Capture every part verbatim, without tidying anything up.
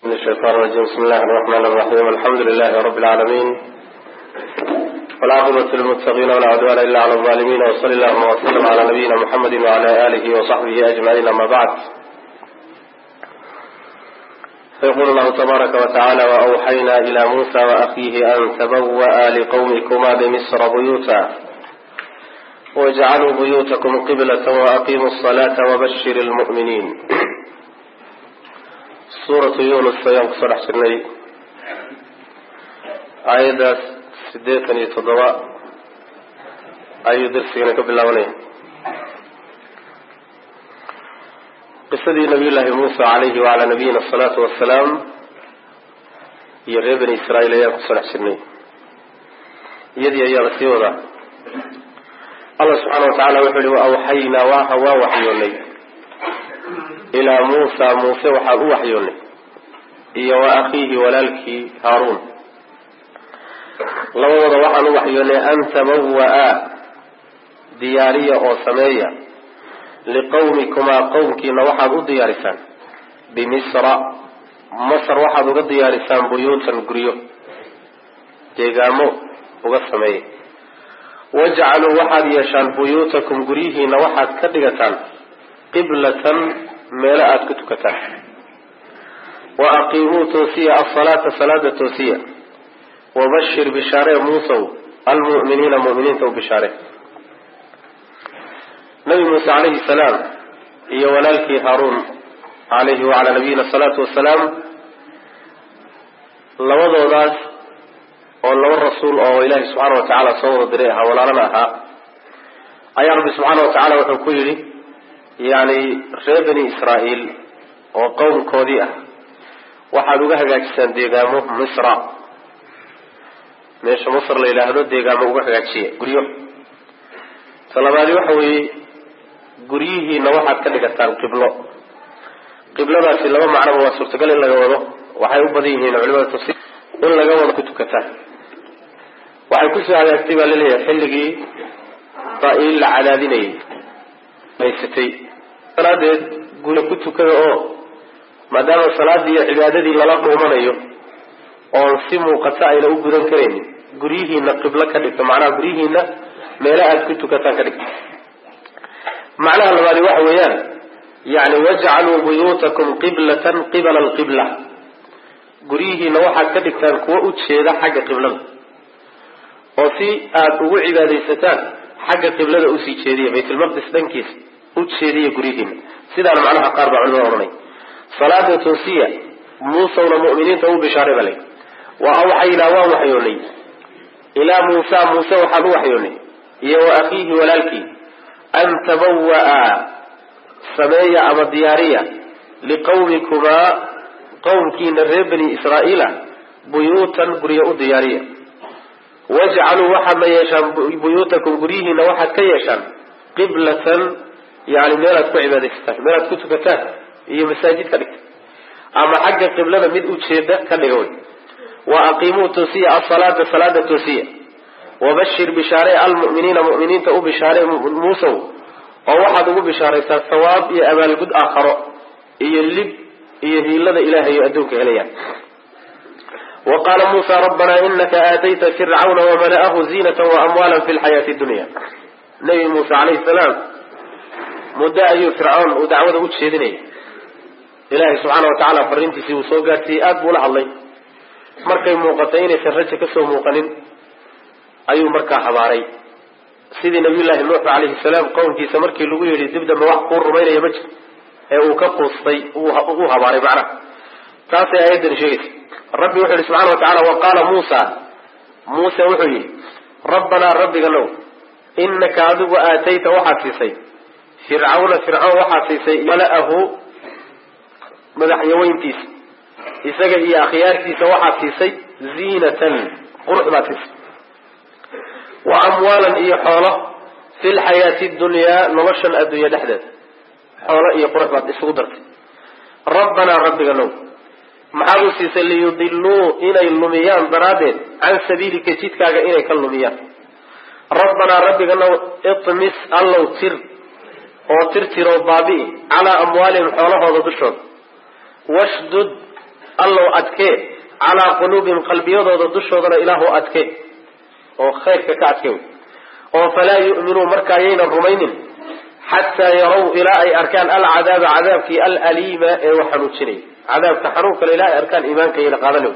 من الشيطان الرجيم. بسم الله الرحمن الرحيم. الحمد لله رب العالمين، والعاقبة للمتقين ولا عدوان إلا على الظالمين، وصلى الله وسلم على نبينا محمد وعلى آله وصحبه أجمعين. أما بعد، فيقول الله تبارك وتعالى: وأوحينا إلى موسى وأخيه أن تبوأ لقومكما بمصر بيوتا واجعلوا بيوتكم قبلة وأقيموا الصلاة وبشر المؤمنين. سورة يونس ayaan kusoo dhex jirnay aayaddaas siddeetan iyo toddoba ayuu darsigana ka bilaabanaya. qisadii nabiyullaahi muusa calayhi wacalaa nabiyina asalaatu wassalaam iyo reer bani israa'iil ayaan kusoo dhex jirnay. iyadii ayaa la sii wadaa. allah subxaana watacaala wuxuu yihi: wa awxaynaa waaha waa waxyoonay ilaa muusa muuse waxaan u waxyoonay iyo wa akhiihi walaalkii haaruun, labadooda waxaan u waxyoonay an tabawa'a diyaariya oo sameeya liqawmikumaa qowmkiina waxaad u diyaarisaan bimisra masr waxaad uga diyaarisaan buyuutan guryo deegaamo uga sameeya. wajcaluu waxaad yeeshaan buyuutakum guryihiina waxaad ka dhigataan qiblatan meelo aada ku tukataan. wa aqiimuu toosiya asalaata salaada toosiya. wabashir bishaaree muusow almu'miniina mu'miniinta u bishaare. nabi muuse calayhi salaam iyo walaalkii haaruun calayhi wacalaa nabiyina asalaatu wassalaam, labadoodaas oo laba rasuul oo ilaahay subxaana wa tacaala soo wada diray ahaa, walaalana ahaa, ayaa rabbi subxaana wa tacaala wuxuu ku yidhi yacni reer bani israa'iil oo qowmkoodii ah waxaad uga hagaajisaan deegaamo misra, meesha masr la yidhaahdo deegaamo uga hagaajiya guryo. talabaadi waxa weeye guryihiina waxaad ka dhigataan qiblo. qibladaasi laba macnoba waa suurtagal in laga wado, waxay u badan yihiin culimada tafsiir in laga wado ku tukataan. waxay kusoo hagaagtay baa laleeyahay xilligii israa'iil la cadaadinayay haysatay salaadeed guri ku tukada, oo maadaama salaadii iyo cibaadadii lala dhuumanayo oon si muuqata ayna u gudan karaynin, guryihiina qiblo ka dhigto, macnaha guryihiina meelo aada ku tukataan ka dhigto. macnaha labaadi waxa weeyaan yani wajcaluu buyuutakum qiblatan qibala alqibla, guryihiina waxaad ka dhigtaan kuwa u jeeda xagga qiblada, oo si aada ugu cibaadaysataan xagga qiblada usii jeediya, baytulmaqdis dhankiisa u jeediya guryihiina. sidaana macnaha qaar baa culimada odhanay. salaada toosiya muusawna mu'miniinta u bishaaray baa lay. wa awxaynaa waan waxyoonay ilaa muusa muuse waxaan u waxyoonay iyo wa akhiihi walaalkii an tabawa'a sameeya ama diyaariya liqawmikumaa qowmkiina reer bani israa'iila buyuutan guryo u diyaariya. wajcaluu waxaadna yeeshaan buyuutakum guryihiina waxaad ka yeeshaan qiblatan, yani meelaad ku cibaadaysataan, meelaad ku tukataan iyo masaajid ka dhigta, ama xagga qiblada mid ujeeda ka dhiga wey. wa aqiimuu toosiya asalaata salaada toosiya. wabashir bishaare almu'miniina mu'miniinta u bishaare muusow, oo waxaad ugu bishaaraysaa sawaab iyo abaalgud aakharo iyo lib iyo hiilada ilaahay adduunka helayaan. wa qaala muusa rabbanaa inaka aatayta fircawna wamala'ahu ziinata waamwaala fi lxayaati dunya. nabi muuse calayhi salaam muddo ayuu fircoon uu dacwada u jeedinayay. ilaahay subxaana wa tacaala fariintiisii uu soo gaarsiiyey, aada buu la hadlay. markay muuqatay inaysan raja kasoo muuqanin ayuu markaa habaaray, sidii nabiyullaahi nuux calayhi salaam qowmkiisa markii lagu yidhi dib dambe wax kuu rumaynaya ma jir, ee uu ka quustay uu habaaray. macnaha taasay aayaddan sheegaysa. rabbi wuxuu yihi subxana wa tacala: wa qaala muusa muuse wuxuu yidhi rabbanaa rabbiganow inaka adigu aatayta waxaad siisay fircawna fircoon waxaad siisay mala'ahu madaxyaweyntiisa, isaga iyo akhyaartiisa waxaad siisay ziinatan qurux baad siisay, wa amwaalan iyo xoolo fi lxayaati dunyaa noloshan adduunya dhexdeeda, xoolo iyo qurux baad isugu dartay. rabbanaa rabbiganow maxaad u siisay liyudiluu inay lumiyaan daraaddeed can sabiilika jidkaaga inay ka lumiyaan. rabbanaa rabbiganow itmis allow tir oo tirtiroo baabi'i calaa amwaalihim xoolahooda dushooda, washdud allow adkee calaa quluubihim qalbiyadooda dushooda ilaahu adkee oo khayrka ka adkee oo falaa yu'minuu markaa yaynan rumaynin xataa yarow ilaa ay arkaan alcadaaba cadaabkii alaliima ee wax xanuujinaya cadaabka xanuunkale ilaa ay arkaan iimaanka yayna qaadanayo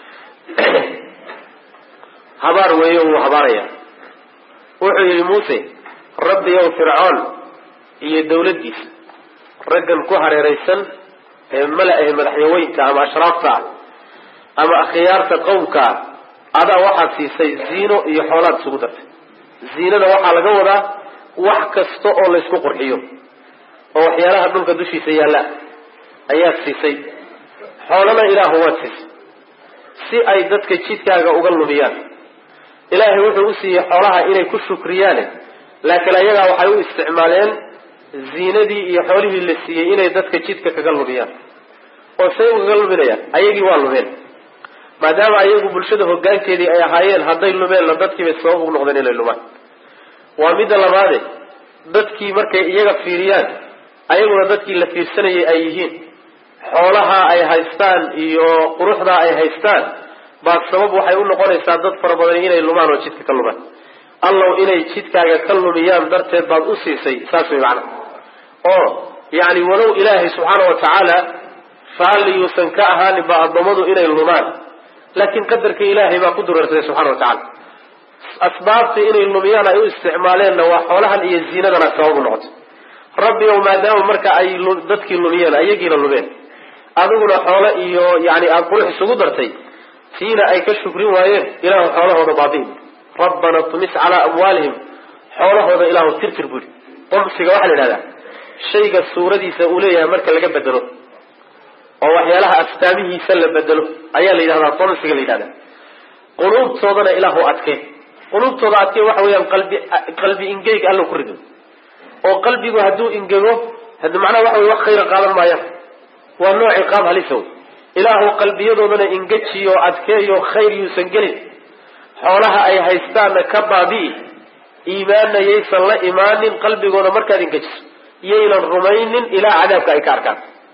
habaar weeyo wuu habaaraya wuxuu yihi muuse rabbi ow fircoon iyo dawladdiisa raggan ku hareeraysan ee mala-ahe madaxyaweynta ama ashraafta ama akhyaarta qowmka adaa waxaad siisay ziino iyo xoolaad isugu dartay ziinada waxaa laga wadaa wax kasta oo laysku qurxiyo oo waxyaalaha dhulka dushiisa yaalla ayaad siisay xoolana ilaahu waad siisay si ay dadka jidkaaga uga lumiyaan ilaahay wuxuu u siiyey xoolaha inay ku shukriyaane laakiin ayagaa waxay u isticmaaleen ziinadii iyo xoolihii la siiyey inay dadka jidka kaga lumiyaan oo say ugaga luminayaan ayagii waa lumeen maadaama ayagu bulshada hoggaankeedii ay ahaayeen hadday lumeenna dadkiibay sabab ugu noqdeen inay lumaan waa midda labaade dadkii markay iyaga fiiriyaan ayaguna dadkii la fiirsanayay ay yihiin xoolaha ay haystaan iyo quruxdaa ay haystaan baa sabab waxay u noqonaysaa dad fara badan inay lumaan oo jidka ka lumaan allow inay jidkaaga ka lumiyaan darteed baad u siisay saas way macna oo yacni walow ilaahay subxaana wa tacaala raalli yuusan ka ahaanin ba addoommadu inay lumaan laakiin qadarka ilaahay baa ku dureersaday subxana wa tacala asbaabta inay lumiyaan ay u isticmaaleenna waa xoolahan iyo ziinadana sabab u noqotay rabbi ow maadaama marka ay dadkii lumiyeen ayagiina lumeen adiguna xoolo iyo yani aada qurux isugu dartay tiina ay ka shukrin waayeen ilaahu xoolahooda baabi'in rabbana tumis calaa amwaalihim xoolahooda ilaahu tirtir buri qumsiga waxaa la yidhahdaa shayga suuradiisa uu leeyahay marka laga bedelo oo waxyaalaha astaamihiisa la bedelo ayaa la yidhahdaa qumsiga la yidhahdaa quluubtoodana ilaahu adkee quluubtooda adkee waxa weeyaan qalbi qalbi ingeyg alla ku rido oo qalbigu hadduu ingego hadi macnaha waxa wey wax khayra qaadan maayaan waa nooc ciqaab halisa wey ilaahu qalbiyadoodana ingejiyo adkeeyo khayr yuusan gelin xoolaha ay haystaanna ka baabi'i iimaanna yaysan la imaanin qalbigooda markaad ingejiso yaynan rumaynin ilaa cadaabka ay ka arkaan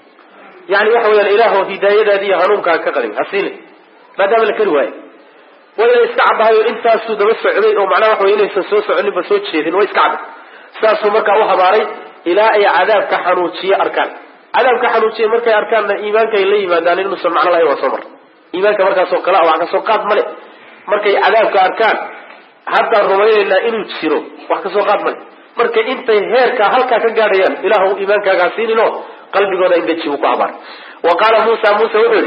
yani waxa weyaan ilaahu hidaayadaadi iyo hanuunkaa ka qadin hasiine maadaama la kari waayo waa inay iska caddahay oo intaasuu daba socday oo macnaha waxa wey inaysan soo soconinba soo jeedin waa iska cadday saasuu markaa u habaaray ilaa ay cadaabka xanuujiye arkaan cadaabka xanuujiye markay arkaanna iimaankaay la yimaadaan inuusan macno lahayn waa soo mar iimaanka markaasoo kale wax kasoo qaad male markay cadaabka arkaan haddaan rumaynaynaa inuu jiro wax kasoo qaad male markay intay heerkaa halkaa ka gaadhayaan ilaahu iimaankaagaa siininoo qalbigooda ingeji buu ku habaar wa qaala muusa muuse wuxuu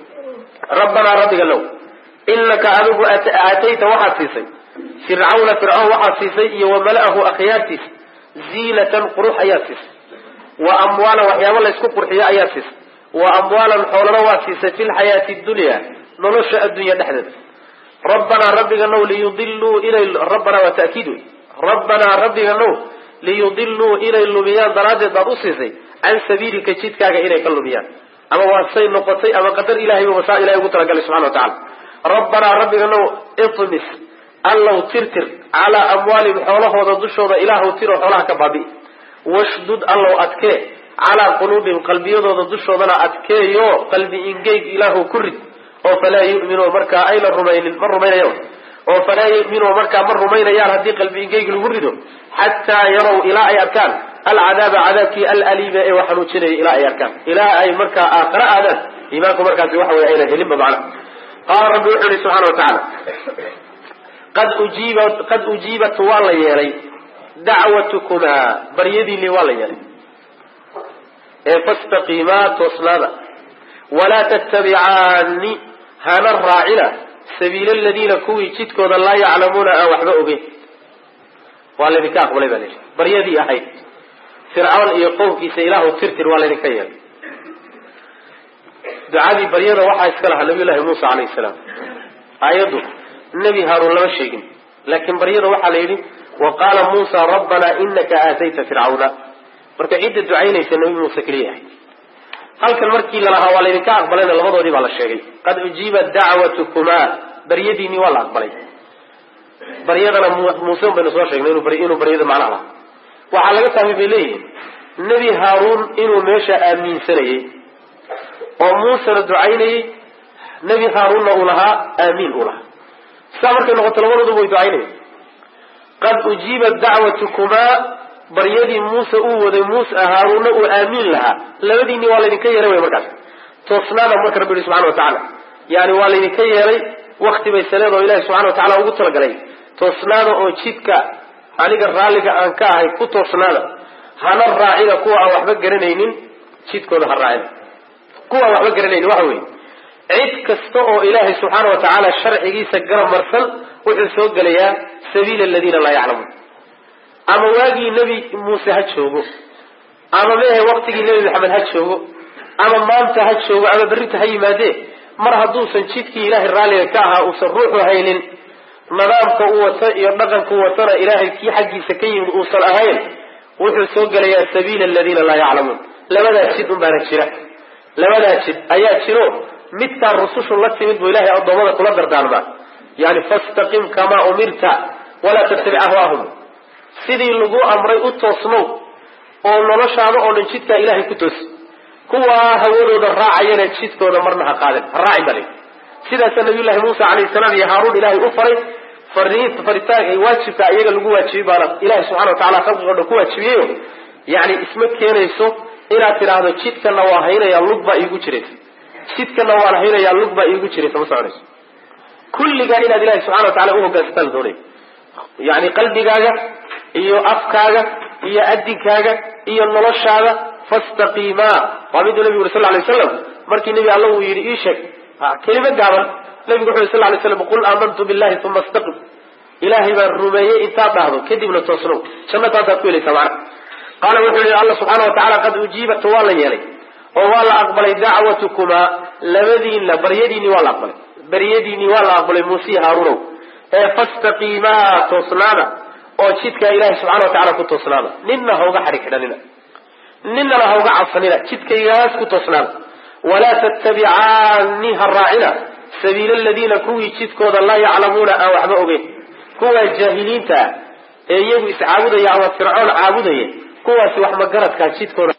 yihi rabbanaa rabbiga low inaka adigu aatayta waxaad siisay fircawna fircawn waxaad siisay iyo wamala'ahu akhyaartiisa ziinatan qurux ayaad siisay wa amwaalan waxyaaba laysku qurxiyo ayaad siisay wa amwaalan xoolana waad siisay fi lxayaati dunya nolosha addunya dhexdeeda rabbanaa rabbiga now liyudiluu inay rabbanaa waa ta'kiid wey rabbanaa rabbiga now liyudiluu inay lumiyaan daraaddeed baad u siisay can sabiilika jidkaaga inay ka lumiyaan ama waa say noqotay ama qadar ilahayba masaa ilahay ugu talagalay subxana wa tacala rabbanaa rabbiga now itmis allow tirtir calaa amwaalihim xoolahooda dushooda ilaahu tiro xoolaha ka baabi'i washdud allow adkee calaa quluubihim qalbiyadooda dushoodana adkeeyo qalbi ingeyg ilaahu ku rid oo falaa yu'minuu markaa ayna rumaynin ma rumaynayaan oo falaa yu'minuu markaa ma rumaynayaan haddii qalbi ingeyg lagu rido xataa yarow ilaa ay arkaan alcadaaba cadaabkii alaliima ee wax xanuujinaya ilaa ay arkaan ilaa ay markaa aakhara aadaan iimaanku markaasi waxa wey ayna helinba macna qaala rabbi wuxuu yihi subxana wa tacaala qad ujiibat qad ujiibat waa la yeelay dacwatukumaa baryadiinii waa la yeelay ee fastaqiimaa toosnaada walaa tattabicaani hana raacina sabiila aladiina kuwii jidkooda laa yaclamuuna aan waxba ogeyn waa laydinka aqbalay baa layihi baryadii ahayd fircawn iyo qowmkiisa ilaahu tirtir waa laydinka yeelay ducadii baryada waxaa iska lahaa nabiy llahi muusa calayhi salaam aayaddu nebi haaruun lama sheegin laakiin baryada waxaa la yidhi wa qaala muusa rabbanaa inaka aatayta fircawna marka cidda ducaynaysa nabi muuse keliya ahayd halkan markii lalahaa waa laydinka aqbalayna labadoodii baa la sheegay qad ujiibat dacwatukumaa baryadiinii waa la aqbalay baryadana muuse un baynu soo sheegnay inuu baryada macnaha lahaa waxaa laga fahmay bay leeyihiin nebi haaruun inuu meesha aaminsanayay وموسى دعيني نبي هارون أولها آمين أولها سامر كأنه قتلوا ضبوا دعيني قد أجيبت دعوتكما بريدي موسى أو موسى هارون وآمين لها لبديني والدي كي يروي مركز توصنانا مركز ربي سبحانه وتعالى يعني والدي كي يروي وقت بيسلام إلهي سبحانه وتعالى وقت لقلي توصنانا أو تشيدك عنك الرالك أنكاهي كتوصنانا هنا الراعي كوا وحبك جرنين تشيدك هذا الراعي كوا وحبك جرنين وحوي عيد كستو إلهي سبحانه وتعالى الشرع يجيس الجرم مرسل وحسوق ليا سبيل الذين لا يعلمون أما واجي نبي موسى هتشوفه أما به وقت النبي محمد هتشوفه أما ما أنت هتشوفه أما بريت هاي ماده مرة دوسا شيتك إله الرالي كاها وسروح هين نظام قوة يرنقن قوة إلهي كي حقي سكين وصل أهين وحسوق ليا سبيل الذين لا يعلمون لماذا تشيد مبارك شراء لماذا تشيد أيات شنو مثل الرسول الله تمد إلهي أضمانك ولا دردان يعني فاستقم كما أمرت ولا تتبع أهواهم sidii lagu amray u toosnow oo noloshaada oo dhan jidka Ilaahay ku toos kuwa hawadooda raacayna jidkooda marna ha qaadan raaci bali sidaas nabi Muuse alayhi salaam iyo Haaruun Ilaahay u faray fariid faritaag ay waajibka iyaga lagu waajibay baa Ilaahay subhanahu wa ta'ala khalqiga ku waajibiyo yaani isma keenayso inaad tiraahdo jidkana waa haynaya lugba iigu jiray jidkana waa haynaya lugba iigu jiray sama soconayso kulliga inaad Ilaahay subhanahu wa ta'ala u hoggaansan doonay yaani qalbigaaga iyo afkaaga iyo adinkaaga iyo noloshaada fastaqima wabidu nabi sallallahu alayhi wasallam markii nabi Allah uu yiri ishak kelima gaaban nabi sallallahu alayhi wasallam qul amantu billahi thumma istaqim ilahi baa rumeeyay inta dhahdo kadibna toosno jannada ku leeyay sabara qala wuxuu Allah subhanahu wa ta'ala qad ujibat wala yeelay oo wala aqbalay da'watukuma labadiina baryadiini wala aqbalay baryadiini wala aqbalay Muuse Haaruun ee fastaqima toosnaada oo jidka Ilaahay subhanahu wa ta'ala ku toosnaada ninna hawga xariiqdanina ninna hawga cabsanina jidkaygaas ku toosnaada wala tattabi'ani harra'ina sabiila alladina kuwi jidkooda la ya'lamuna aw waxba ogeyn kuwa jahiliinta ee iyagu iscaabudaya ama fircoon caabudaya kuwaasi wax ma garadka jidkooda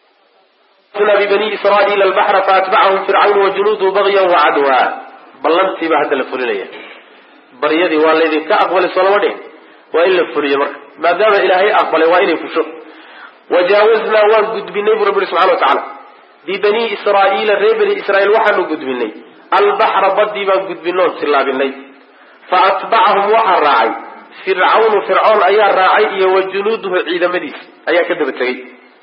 nabi bani israa'iil al-bahr fa'atba'ahum fir'aun wa junuuduhu baghyan wa 'adwa ballanti ba hadda la fulinaya bariyadi waa leedin ka aqbal salawade وإلا فريا مرك ما دام إلهي أقبل وإني فشو وجاوزنا وقد بالنبي ربنا سبحانه وتعالى ببني إسرائيل ريب بني إسرائيل وحنو قد بالنبي البحر بدي وقد بالنون سلا بالنبي فأتبعهم وحر راعي فرعون فرعون أيا راعي وجنوده عيد مديس أيا كذب التقي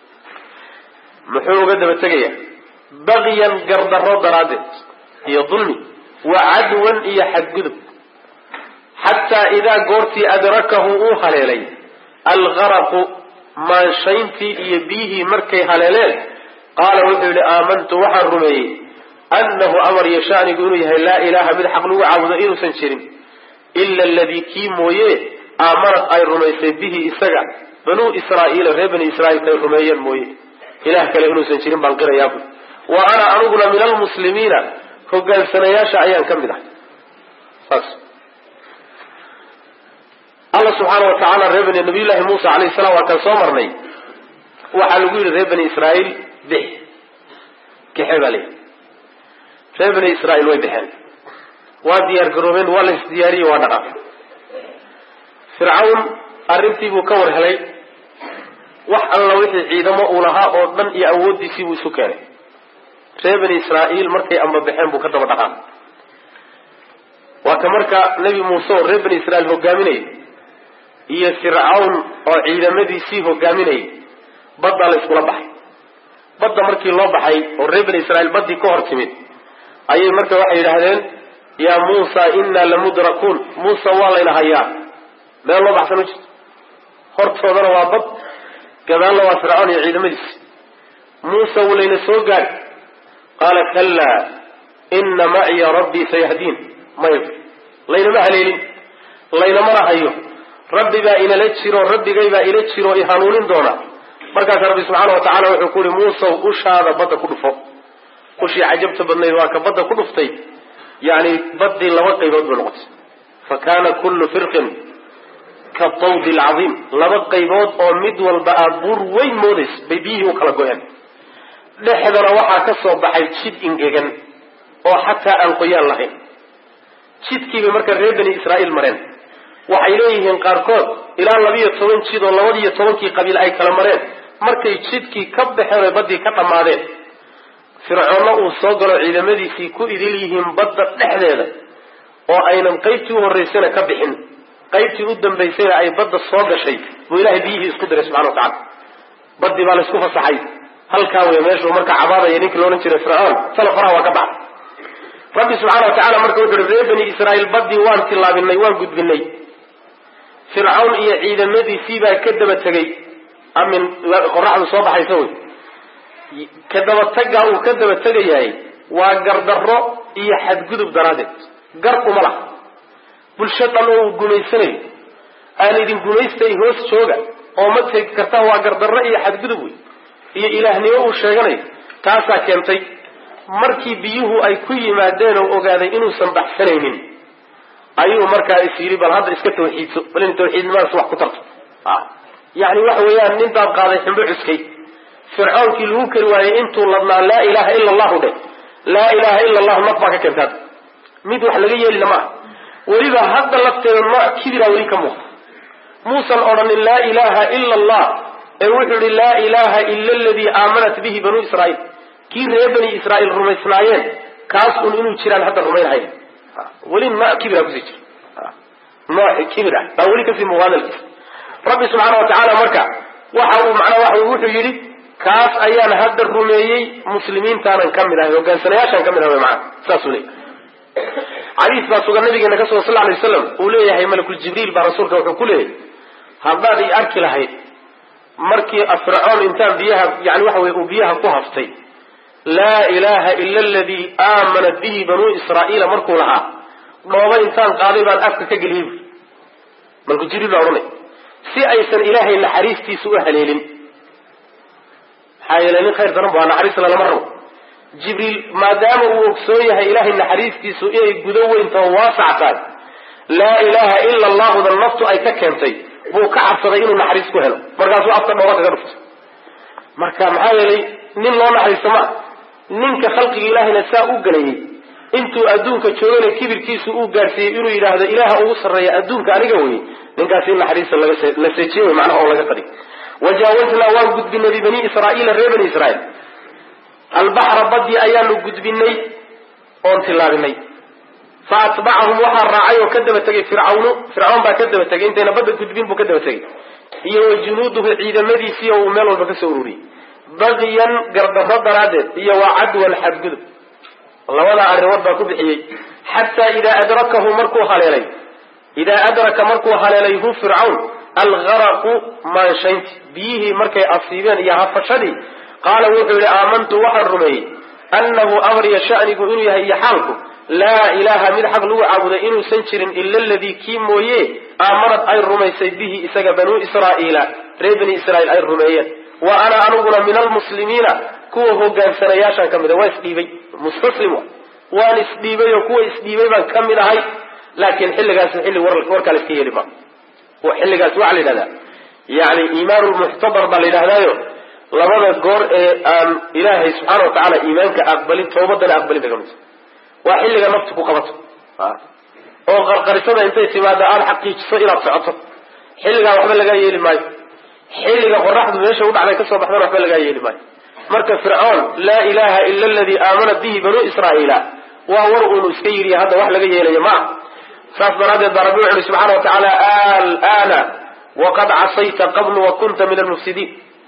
محو كذب التقي بغيا قرد الرد رادت هي ظلمي وعدوا إيا حد قدب حتى إذا قرتي أدركه أوهليلي الغرق ما شينتي يبيه مركي هليلي قال وحول آمنت وحرمي أنه أمر يشاء يقولوا لا إله من حق له عبد إنه سنشرم إلا الذي كيمويه آمرت أي رميسي به إسجع بنو إسرائيل غير بني إسرائيل كي رميين مويه إله كي إنه سنشرم بالقرى يابو وأنا أرغل من المسلمين فقال سنياشا أيان كم ده فاس الله سبحانه وتعالى ربنا النبي الله موسى عليه السلام وكان صامرني وحلقوا ربنا إسرائيل به كحب عليه ربنا إسرائيل ويبهن وديار قروبين ولا دياري ونقف فرعون أرمتي بكور هلي وح الله وحي عيدما أولها أوضن يأود يسيبوا سكاني ربنا إسرائيل مركي أما بحن بكتب دقام وكمرك نبي موسى ربنا إسرائيل هو قامني iyo fircawn oo ciidamadiisii hogaaminay badda la isku baxay badda markii loo baxay oo reer Israa'iil baddi ka hortimid ayay markaa waxay yiraahdeen ya Musa inna lamudrakun Musa walayna hayaa meel loo baxsan jirto hortoodana waa bad gadaalna waa fircawn iyo ciidamadiisii Musa walayna soo gaad qala kalla inna ma'iya rabbi sayahdin mayb layna ma haleelin layna ma hayo ربي با إلى لجيرو ربي جاي با إلى لجيرو يهانونين دونا مركز ربي سبحانه وتعالى وحكول موسى وش هذا بدأ كله فوق وش عجبت بالنيل واك بدأ كله فطي يعني بدي لوقي بدو الوقت فكان كل فرق كالطود العظيم لوقي بود أو مد والبأبور وين مودس بيبيه وكلا جوان dhexdana waxaa ka soo baxay jid ingegan oo xataa aan qoyaan lahayn. jidkiibay marka reer bani israa'iil mareen. waxay leeyihiin qaarkood ilaa labiyo toban jid oo labadiyo tobankii qabiil ay kala mareen. markay jidkii ka baxeen oy baddii ka dhammaadeen, fircoonna uu soo galo ciidamadiisii ku idil yihiin badda dhexdeeda oo aynan qaybtii u horraysayna ka bixin, qaybtii u dambaysayna ay badda soo gashay, buu ilaahay biyihii isku diray subxana wa tacala. baddii baa laysku fasaxay. halkaa wey meeshuu marka cabaadaya ninkii loodhan jiray fircoon, tala faraha waa ka baxay. rabbi subxaana wa tacala marka wuxu uhi reer bani israa'iil baddii waan tillaabinay, waan gudbinay. fircawn iyo ciidamadiisii baa ka daba tegey. amin qoraxdu soo baxaysa wey. ka daba tagaa uu ka daba tegayahay waa gardarro iyo xadgudub daraaddeed. gar uma laha bulsho dhan oo uu gumaysanayo, aan idin gumaystay hoos jooga oo ma tegi kartaa, waa gardarro iyo xadgudub wey iyo ilaahnimo uu sheeganayo. taasaa keentay markii biyuhu ay ku yimaadeen oo ogaaday inuusan baxsanaynin, ayuu markaa is yidhi bal hadda iska tawxiidso, bal in tawxiidnimadaas wax ku tarto. yani waxa weeyaan nin baad qaaday ximbo cuskay. fircoonkii lagu kari waayey intuu ladnaa laa ilaaha ila allahu dheh, laa ilaaha ila allahu naf baa ka keentaa, mid wax laga yeelina maaha. weliba hadda lafteeda nooc kibiraa weli ka muuqda. muusan odhanin laa ilaaha ila allah, ee wuxuu yihi laa ilaaha ila aladii aamanat bihi banuu israa'iil. kii reer bani israa'iil rumaysnaayeen kaas un inuu jiraan hadda rumaynhayn. weli nooc kibira kusii jira, nooc kibir ah baa weli kasii muuqda hadalkiisa. rabbi subxaana wa tacaala marka waxa uu macnaa waxa wuxuu yidhi kaas ayaan hadda rumeeyey, muslimiintaanan ka mid ahay, hogaansanayaashaan ka mid ahay macana saasuu leeyahy. xadiis baa sugan nabigeena ka sugan sal alay wasalam uu leeyahay malakul jibriil baa rasuulka wuxuu ku leeyahay haddaad i arki lahayd markii fircoon intaan biyaha yani waxa weye uu biyaha ku haftay laa ilaaha ila aladii aamanat bihi banuu israa'iila markuu lahaa, dhooba intaan qaaday baan afka ka geliyey bu malakul jibriil baa odhanay si aysan ilaahay naxariistiisa u haleelin. maxaa yeelay nin khayr daran baa naxariis lalama rabo. jibriil maadaama uu ogsoon yahay ilaahay naxariistiisu inay gudo weyntaho waasac tahay, laa ilaaha ila allahudan naftu ay ka keentay, buu ka cabsaday inuu naxariis ku helo, markaasuu afka dhooba kaga dhuftay. marka maxaa yeelay nin loo naxariisto maa. ninka khalqiga ilaahayna saa u galayay intuu adduunka joogana kibirkiisu uu gaadhsiiyey inuu yidhaahdo ilaaha ugu sarreeya adduunka aniga weye, ninkaas in naxariista la seejiye wey macnaha oo laga qadi. wajaawaznaa waan gudbinay bibani israa'iila reer bani israa'iil albaxra badii ayaanu gudbinay oon tillaabinay. fa atbacahum waxaa raacay oo ka daba tegay fircawnu, fircawn baa ka daba tegay intayna badda gudbin buu ka daba tegay, iyo wa junuuduhu ciidamadiisii oo uu meel walba ka soo ururiyey, bagyan gardarro daraaddeed iyo waa cadwan xadgudub. labadaa arrimood baa ku bixiyey. xataa idaa adrakahu markuu haleelay idaa adraka markuu haleelay hu fircawn algaraqu maanshaynti, biyihii markay asiibeen iyo hafashadii, qaala wuxuu yihi aamantu waxaan rumeeyey annahu amriya sha'nigu inuu yahay iyo xaalku laa ilaaha mid xaq lagu caabuday inuusan jirin ila aladii kii mooye aamanad ay rumaysay bihi isaga banuu israa'iila reer bani israa'iil ay rumeeyeen. wa ana aniguna min almuslimiina kuwa hogaansanayaashaan ka mid a. waa isdhiibay, mustaslim waan isdhiibay oo kuwa isdhiibay baan ka mid ahay. laakiin xilligaas xilli warkaa la iska yeeli ma. xilligaas waxaa la yidhahdaa yani iimaan lmuxtadar baa la yidhahdaayo labada goor ee aan ilaahay subxaana wa tacaala iimaanka aqbalin, toobadana aqbalin daga mid. waa xilliga naftu ku qabato oo qarqarisada intay timaado aada xaqiijiso inaad socoto, xilligaa waxba lagaa yeeli maayo. xilliga qoraxdu meesha u dhacday kasoo baxdana waxba lagaa yeeli maayo. marka fircoon laa ilaaha ila aladii aamanat bihi banuu israa'iila waa war uunu iska yidhi, hadda wax laga yeelayo ma ah. saas daraaddeed baa rabbi wuxu uhi subxana wa tacaala alana waqad casayta qablu wa kunta min almufsidiin.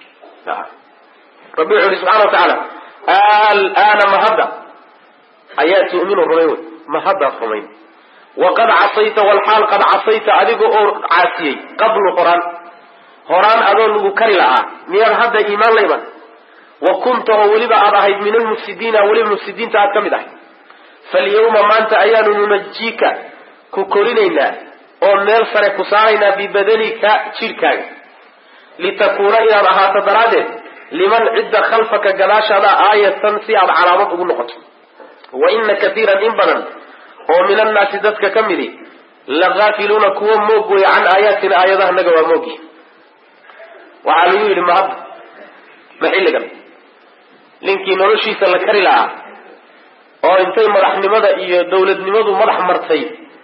rabbi wuxu uhi subxana wa tacaala alana ma hadda ayaa tu'minu rumayn wey, ma haddaad rumayn. waqad casayta walxaal qad casayta adiga oo caasiyey qablu horaan horaan adoo lagu kari lahaa miyaad hadda iimaan la iman. wa kunta oo weliba aad ahayd min almufsidiina, weliba mufsidiinta aad ka mid ahayd. falyawma maanta ayaanu nunajiika ku korinaynaa oo meel sare ku saaraynaa bibadanika jidhkaaga, litakuuna inaad ahaato daraaddeed liman cidda khalfaka gadaashaada aayatan si aad calaamad ugu noqoto. wa ina katiiran in badan oo min annaasi dadka ka midi lagaafiluuna kuwa moog weeye can aayaatina aayadaha naga waa moogi. waxaa lagu yidhi ma hadda ma xilligan ninkii noloshiisa la kari lahaa oo intay madaxnimada iyo dawladnimadu madax martay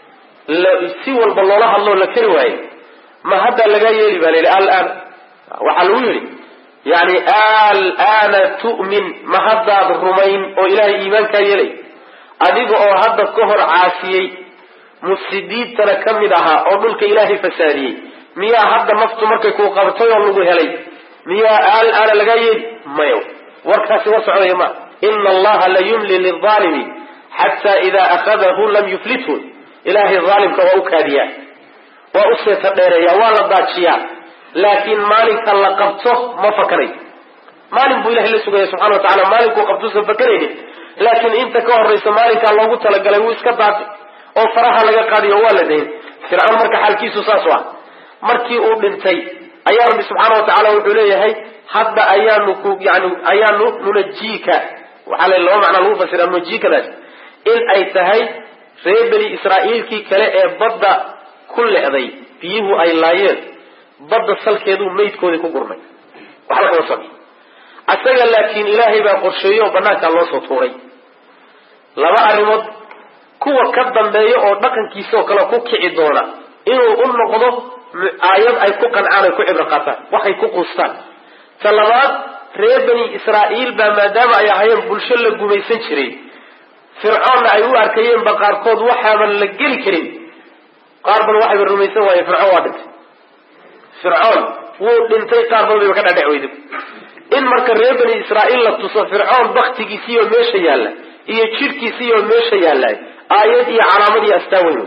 si walba loola hadloo la kari waayey ma hadda laga yeeli baa layidhi alaan waxaa lagu yidhi yani alana tu'min ma haddaad rumayn oo ilaahay iimaankaa yeelay adiga oo hadda ka hor caasiyey mufsidiintana ka mid ahaa oo dhulka ilaahay fasaadiyey miyaa hadda naftu markay kuu qabtay oo lagu helay miyaa alana laga yeeli mayo warkaasi wa socdaya ma ina allaha la yumli lilaalimi xataa idaa akhadahu lam yuflithu ilaahay aalimka waa u kaadiyaa waa u seeta dheereeya waa la daajiyaa laakiin maalinka la qabto ma fakanayo maalin buu ilahay la sugaya subxana wa tacala maalinkuu qabtuusan fakanaynin laakiin inta ka horraysa maalinkaa loogu talagalay wuu iska daafay oo faraha laga qaadiyo waa la dayn fircawn marka xaalkiisu saas u ah markii uu dhintay ayaa rabbi subxaana wa tacala wuxuu leeyahay hadda ayaanu ku yani ayaanu nunajiika waxaa la laba macnaa lagu fasira nunajiikadaas in ay tahay reer bani israa'iilkii kale ee badda ku le'day biyuhu ay laayeen badda salkeeduu maydkoodii ku gurnay waxba kama sami asaga laakiin ilaahay baa qorsheeyey oo banaankaa loo soo tuuray laba arrimood kuwa ka dambeeya oo dhaqankiisaoo kale ku kici doona inuu u noqdo aayad ay ku qancaan ay ku cibro qaataan waxay ku quustaan ta labaad reer bani israa'iil baa maadaama ay ahayeen bulsho la gumaysan jiray fircoonna ay u arkayeenba qaarkood waxaaban la geli karin qaar bal waxayba rumaysan waayeen fircoon waa dhintay fircoon wuu dhintay qaar bal bayba ka dhadhec weyda in marka reer bani israa'iil la tuso fircoon baktigiisiioo meesha yaalla iyo jidhkiisiioo meesha yaalla aayad iyo calaamad iyo astaan weyn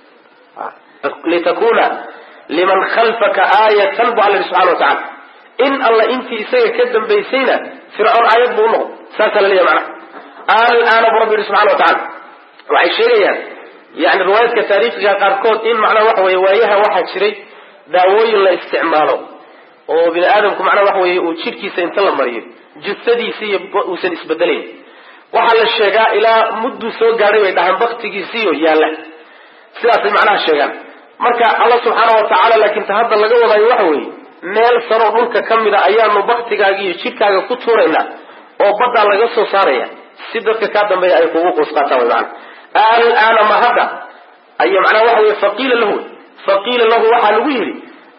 litakuna liman khalfaka aayatan bu alla yihi subxana wa tacala in alla intii isaga ka dambaysayna fircoon aayad buu unoqo saasaa la leeyahy macnaha alaana bu rabbi yihi subxana wa tacala waxay sheegayaan yani riwaayaadka taariikhiga qaarkood in macnaha waxa weye waayaha waxaa jiray daawooyin la isticmaalo oo bini aadamku macnaha waxa weye uu jidhkiisa inta la mariyo jusadiisiiyo uusan isbedelayn waxaa la sheegaa ilaa mudduu soo gaadhay bay dhahaan baktigiisiiyo yaalla sidaasay macnaha sheegaan marka alla subxaana wa tacaala laakiin ta hadda laga wadaayo waxa weeye meel saroo dhulka ka mida ayaanu baktigaaga iyo jidhkaaga ku tuuraynaa oo baddaa laga soo saaraya si dadka kaa dambeeya ay kugu quus qaataan way macana alaana ma hadda ay macnaha waxa weye faqiila lahu faqiila lahu waxaa lagu yidhi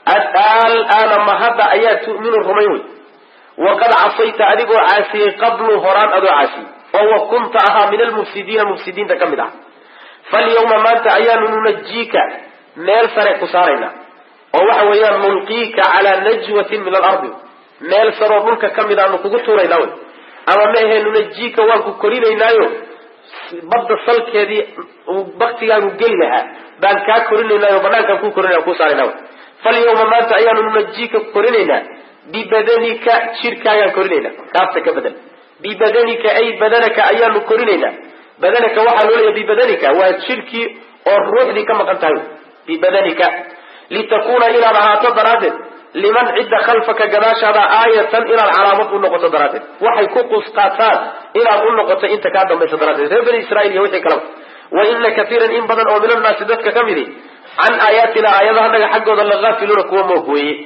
alaana ma hadda ayaa tu'minu rumayn wey waqad casayta adigoo caasiyey qablu horaan adoo caasiyey oo wa kunta ahaa min almufsidiina mufsidiinta ka mid ah falyawma maanta ayaanu nunajiika meel sare ku saaraynaa oo waxa weeyaan nulqiika calaa najwatin min alardi meel saroo dhulka ka mid aanu kugu tuuraynaa wey ama ma ahee nunajiika waan ku korinaynaayo badda salkeedii baktigaagu geli lahaa baan kaa korinaynaayo banaankaan kuu korinaya kuu saaraynaa wey falyawma maanta ayaanu nunajiika korinaynaa bibadanika jidhkaagaan korinaynaa kaafta ka bedel bibadanika ay badanaka ayaanu korinaynaa badanaka waxaa loo leeyahay bibadanika waa jidhkii oo ruuxdii ka maqan tahay bibadanika litakuna inaad ahaato daraaddeed liman cidda khalfaka gadaashaada aayatan inaad calaamad u noqoto daraaddeed waxay ku quus qaataan inaad u noqoto inta kaa dambaysa daraaddeed reer bani israiil iyo wixii kalaba wa ina kaiiran in badan oo min annaasi dadka ka midi can aayaatina aayadaha naga xaggooda lagaafiluuna kuwa moog weeye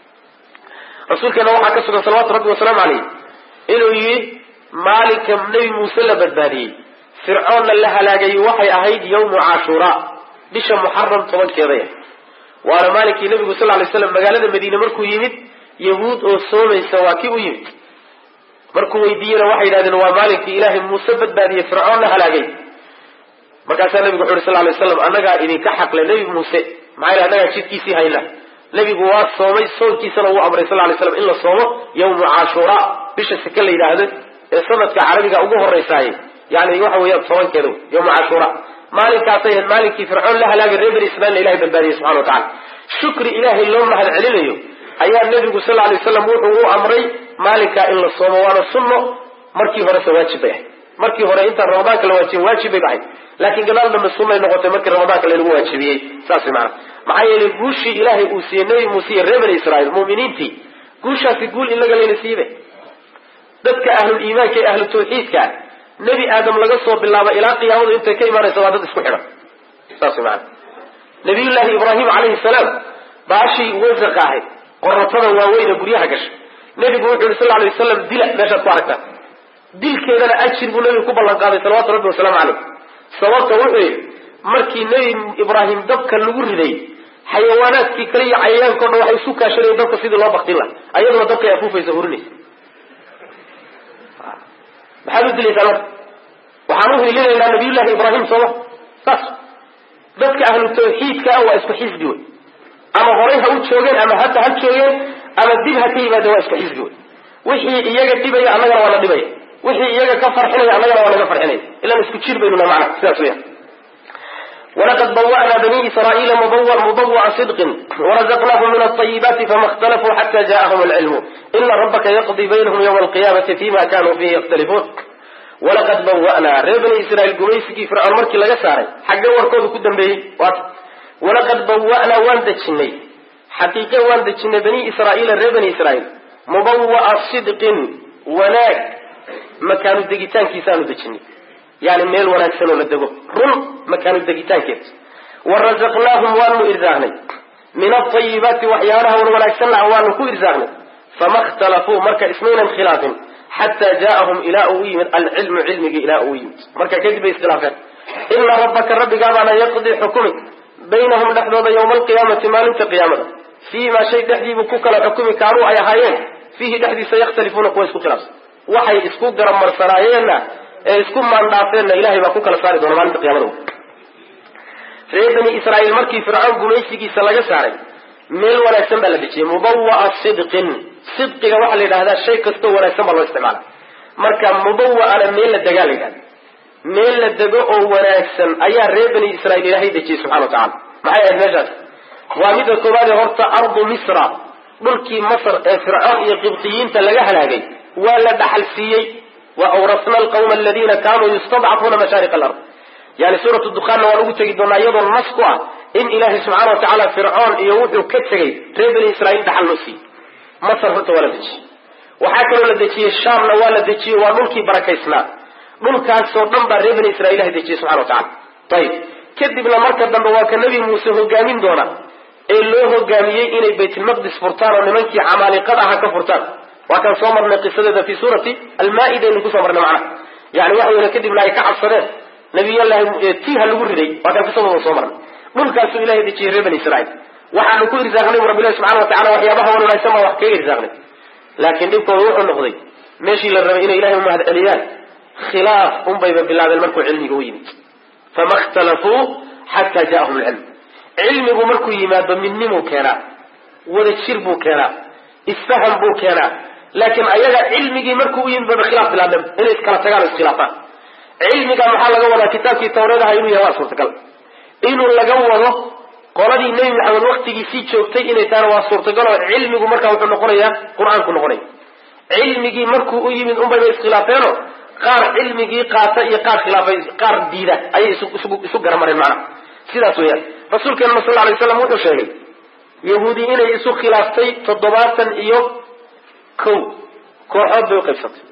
rasuulkeena waxaa ka sugan salawatu rabbi wasalaamu caleyh inuu yihi maalinka nebi muuse la badbaadiyey fircoonna la halaagayey waxay ahayd yawmu cashuuraa bisha muxaram tobankeedaya waana maalinkii nabigu sal lay slam magaalada madiine markuu yimid yahuud oo soomaysa waa kii u yimid markuu weydiiyena waxay yidhahdeen waa maalinkii ilaahay muuse badbaadiyey fircoon la halaagay markaasaa nabigu wuxu uhi sal lay slam annagaa idinka xaqle nebi muuse maxaa yidhi annagaa jidkiisii hayna nebigu waa soomay soonkiisana uu amray sal lay slam in la soomo yawmu cashuuraa bisha seke la yidhaahdo ee sanadka carabiga ugu horraysaay yani waxa weeyaan tobankeeda yawmu cashuuraa maalinkaasay ahayd maalinkii fircoon la halaagay reer bani israiilna ilahay badbaadiyey subxana wa tacala shukri ilaahay loo mahad celinayo ayaa nebigu sal lay slam wuxuu u amray maalinkaa in la soomo waana sunno markii horese waajib bay ahayd markii hore intaan ramadaanka la waajibin waajib bay ahayd laakiin gadaal dambe sunnay noqotay markii ramadaanka laynagu waajibiyey saas way maana maxaa yeelay guushii ilaahay uu siiyey nebi muuse iyo reer bani israiil mu'miniintii guushaasi guul inaga layna siibe dadka ahlul iimaanka ee ahlu tawxiidka nebi aadam laga soo bilaabo ilaa qiyaamadu intay ka imaanaysa waa dad isku xidhan saas way maana nabiyullaahi ibraahim calayhi salaam baashii wasaqa ahayd qoratada waaweyne guryaha gashay nebigu wuxu yihi sal lay wasalam dila meeshaad ku aragtaan dilkeedana ajir buu nabigu ku ballan qaaday salawaatu rabbi wasalaamu caleyh. sababta wuxuu markii nabi ibraahim dabka lagu riday xayawaanaadkii kale iyo cayayaanka oo dhan waxay isu kaashadeen dabka sidii loo baktin lahaa, ayaduna dabka ay afuufaysa hurinaysa. maxaad u dilaysaa marka? waxaan u hilinaynaa nabiyullaahi ibraahim sooma saas. dadka ahlu tawxiidka ah waa isku xisbi wey, ama horay ha u joogeen ama hadda ha joogeen ama dib ha ka yimaadeen, waa isku xisbi wey. wixii iyaga dhibaya annagana waa la dhibaya, wixii iyaga ka farxinaya annagana waa laga farxinaya, ilaan isku jir baynuna macna sidaas weya. walaqad bawa'na bani israa'iila mubawwa'a sidqin warazaqnaahum min alطayibaati fama اkhtalafuu xata ja'ahum alcilmu ina rabbaka yaqdi baynahum ywma alqiyamati fima kanuu fihi yakhtalifuun. walaqad bawa'naa reer bani israiil gumaysigii fircoon markii laga saaray xagge warkooda ku dambeeyey waata. walaqad bawa'naa waan dejinay, xaqiiqe waan dejinay bani israa'iila reer bani israiil mubawa'a sidqin wanaag makaanu degitaankiisaanu dejinay, yani meel wanaagsan oo la dego, run makaanu degitaankeed. warazaqnaahum waanu irsaaqnay min alطayibaati waxyaalaha wan wanaagsanna waanu ku irsaaqnay. fama اkhtalafuu marka ismaynan khilaafin xataa ja'ahum ilaa uu yimid alcilmu cilmigii ilaa uu yimid, marka kadib bay iskhilaafeen. ina rabbaka rabbigaabaana yaqdi xukumi baynahum dhexdooda yawma alqiyaamati maalinta qiyaamada fiimaa shay dhexdiibuu ku kala xukumi kaanuu ay ahaayeen fiihi dhexdiisa yakhtalifuuna kuwa isku khilaafsan. waxay isku garamarsanaayeenna ee isku maandhaafeenna ilahay baa ku kala saari doona maalinta qiyamada. reer bani israa'iil markii fircoon gumaysigiisa laga saaray meel wanaagsan baa la dejiyey, mubawa'a sidqin. sidqiga waxaa la yidhahdaa shay kastoo wanaagsan baa loo isticmaala. marka mubawa'ana meel la degaa la yidhahda, meel la dego oo wanaagsan ayaa reer bani israiil ilaahay dejiyey subxana wa tacala. maxay ahayd meeshaas? waa midda koowaadee horta ardu misra, dhulkii masr ee fircoon iyo qibtiyiinta laga halaagay waa la dhaxal siiyey. wa awrasna alqawma aladiina kaanuu yustadcafuuna mashaariq alard. yani suuratu dukhaanna waan ugu tegi doonaa iyadoo nas ku ah in ilaahay subxaana wa tacaala fircoon iyo wuxuu ka tegey reer bani israiil dhaxal loo siiyey. masr horta waa la dejiyey. waxaa kaloo la dejiyey shaamna waa la dejiyey, waa dhulkii barakaysnaa. dhulkaasoo dhan baa reer bani israiil ilahay dejiyey subxana wa tacala. ayib kadibna marka dambe waa ka nebi muuse hogaamin doona ee loo hogaamiyey inay baytulmaqdis furtaan oo nimankii camaaliqada aha ka furtaan. waa kaan soo marnay qisadeeda fi suurati almaa-ida aynu kusoo marnay macnaha. yani waxa weyne kadibna ay ka cabsadeen nabiyllahi tiiha lagu riday, waa kaan qisadooda soo marnay. dhulkaasuu ilahay dejiyey reer bani israiil. waxaanu ku irsaaqnay bu rabbilahi subxana wa tacala waxyaabaha wan wanaagsan baa wax kaga irsaaqnay. laakiin dhibkooda wuxuu noqday meeshii la rabay inay ilahay u mahad celiyaan khilaaf unbayba bilaabeen markuu cilmiga u yimid. fama اkhtalafuu xataa ja'ahum alcilm. cilmigu markuu yimaado midnimuu keenaa, wada jir buu keenaa, isfaham buu keenaa. laakiin ayaga cilmigii markuu u yimid baba khilaaf bilaabeen, inay iskala tagaan o iskhilaafaan. cilmiga maxaa laga wadaa? kitaabkii tawreed aha inuu yahay waa suurtagal. inuu laga wado qoladii nebi maxamed waktigiisii joogtay inay tahana waa suurtagal, oo cilmigu markaa wuxuu noqonayaa qur-aanku noqonaya. cilmigii markuu u yimid unbayba iskhilaafeeno qaar cilmigii qaata iyo qaar khilaafay qaar diida ayay isu garamareen macnaha. sidaas weyaan rasuulkeena sal alay slam wuxuu sheegay yahuudi inay isu khilaaftay toddobaatan iyo kow kooxood bay uqaybsatay,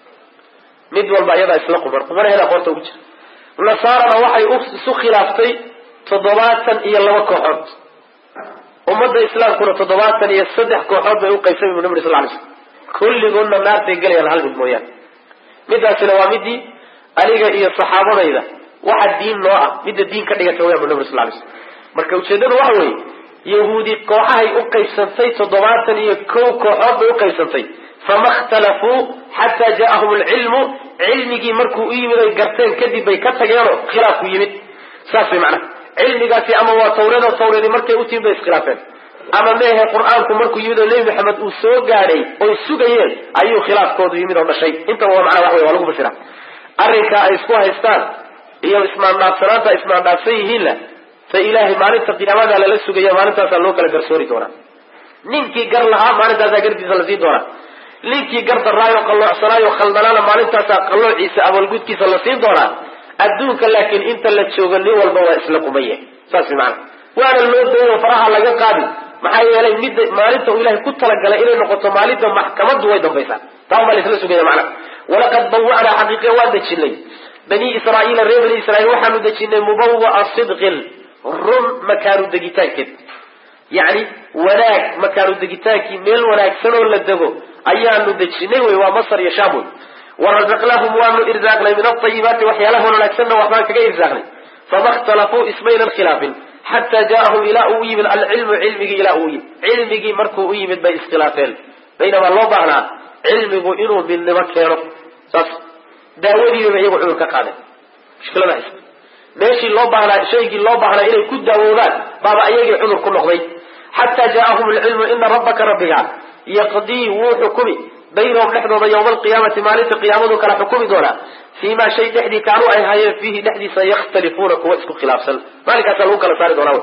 mid walba iyadaa isla quban qubanaheeda qoorta ugu jira. nasaarana waxay isu khilaaftay toddobaatan iyo laba kooxood. ummadda islaamkuna toddobaatan iyo saddex kooxood bay uqaybsay bu nabi sal lay slam. kulligoodna naartay gelayaan hal mid mooyaane. midaasina waa midii aniga iyo saxaabadayda waxa diin noo ah, midda diin ka dhigata wayaan bu nabi sal lay slam. marka ujeedadu waxa weeye yahuudi kooxahay uqaybsantay toddobaatan iyo kow kooxood bay uqaybsantay. fama اkhtalafuu xataa ja'ahum alcilmu. cilmigii markuu u yimid ay garteen kadib bay ka tageenoo khilaafku yimid. saas way macnaha. cilmigaasi ama waa tawreed oo tawreedi markay u timid bay iskhilaafeen, ama meehe qur-aanku markuu yimid oo nebi maxamed uu soo gaadhay oy sugayeen ayuu khilaafkoodu yimid oo dhashay. intaba waa macnaha wax wey waa lagu fasira. arrinka ay isku haystaan iyo ismaandhaafsanaanta ay ismaandhaafsan yihiinna ta ilaahay maalinta qiyaamada lala sugaya, maalintaasaa loo kala garsoori doonaa. ninkii gar lahaa maalintaasaa gardiisa la siin doonaa. ninkii gar daraayo qalloocsanaayo khaldanaana maalintaasaa qalloociisa abaalgudkiisa la siin doonaa. adduunka laakiin inta la joogo nin walba waa isla qumaya. saas macana waana loo dayo faraha laga qaadi. maxaa yeelay midda maalinta uu ilahay ku talagalay inay noqoto maalinta maxkamaddu way dambaysaa. taa baa la isla sugaya macana. walaqad bawa'naa xaqiiqe waan dejinay bani israa'iila reer bani israiil waxaanu dejinay mubawa'a sidqin, run makaanu degitaankeed. yacni wanaag makaanu degitaankii meel wanaagsan oo la dego ayaanu dejinay wey. waa masar iyo shaam wey. ورزقناهم وانو إرزاقنا من الطيبات وحيالهم ولكسنا وحنا كجا إرزاقنا فما اختلفوا اسمين الخلاف حتى جاءهم إلى أوي من العلم علمه إلى أوي علمه مركو أوي من بين اختلافين بينما الله بعنا علمه إنه من مكيره صح داودي لما يقول عمر كقادم مشكلة ما اسم ماشي الله بعنا شيء الله بعنا إلى كل داودات بابا أيجي عمر كل نقضي حتى جاءهم العلم إن ربك ربك يقضي وحكمي بينهم نحن يوم القيامة مالك قيامته كلا حكمي دولا فيما شيء نحدي كانوا أي هاي فيه نحدي سيختلفون كواسكو خلاف سل مالك أسألوك لسارد وراود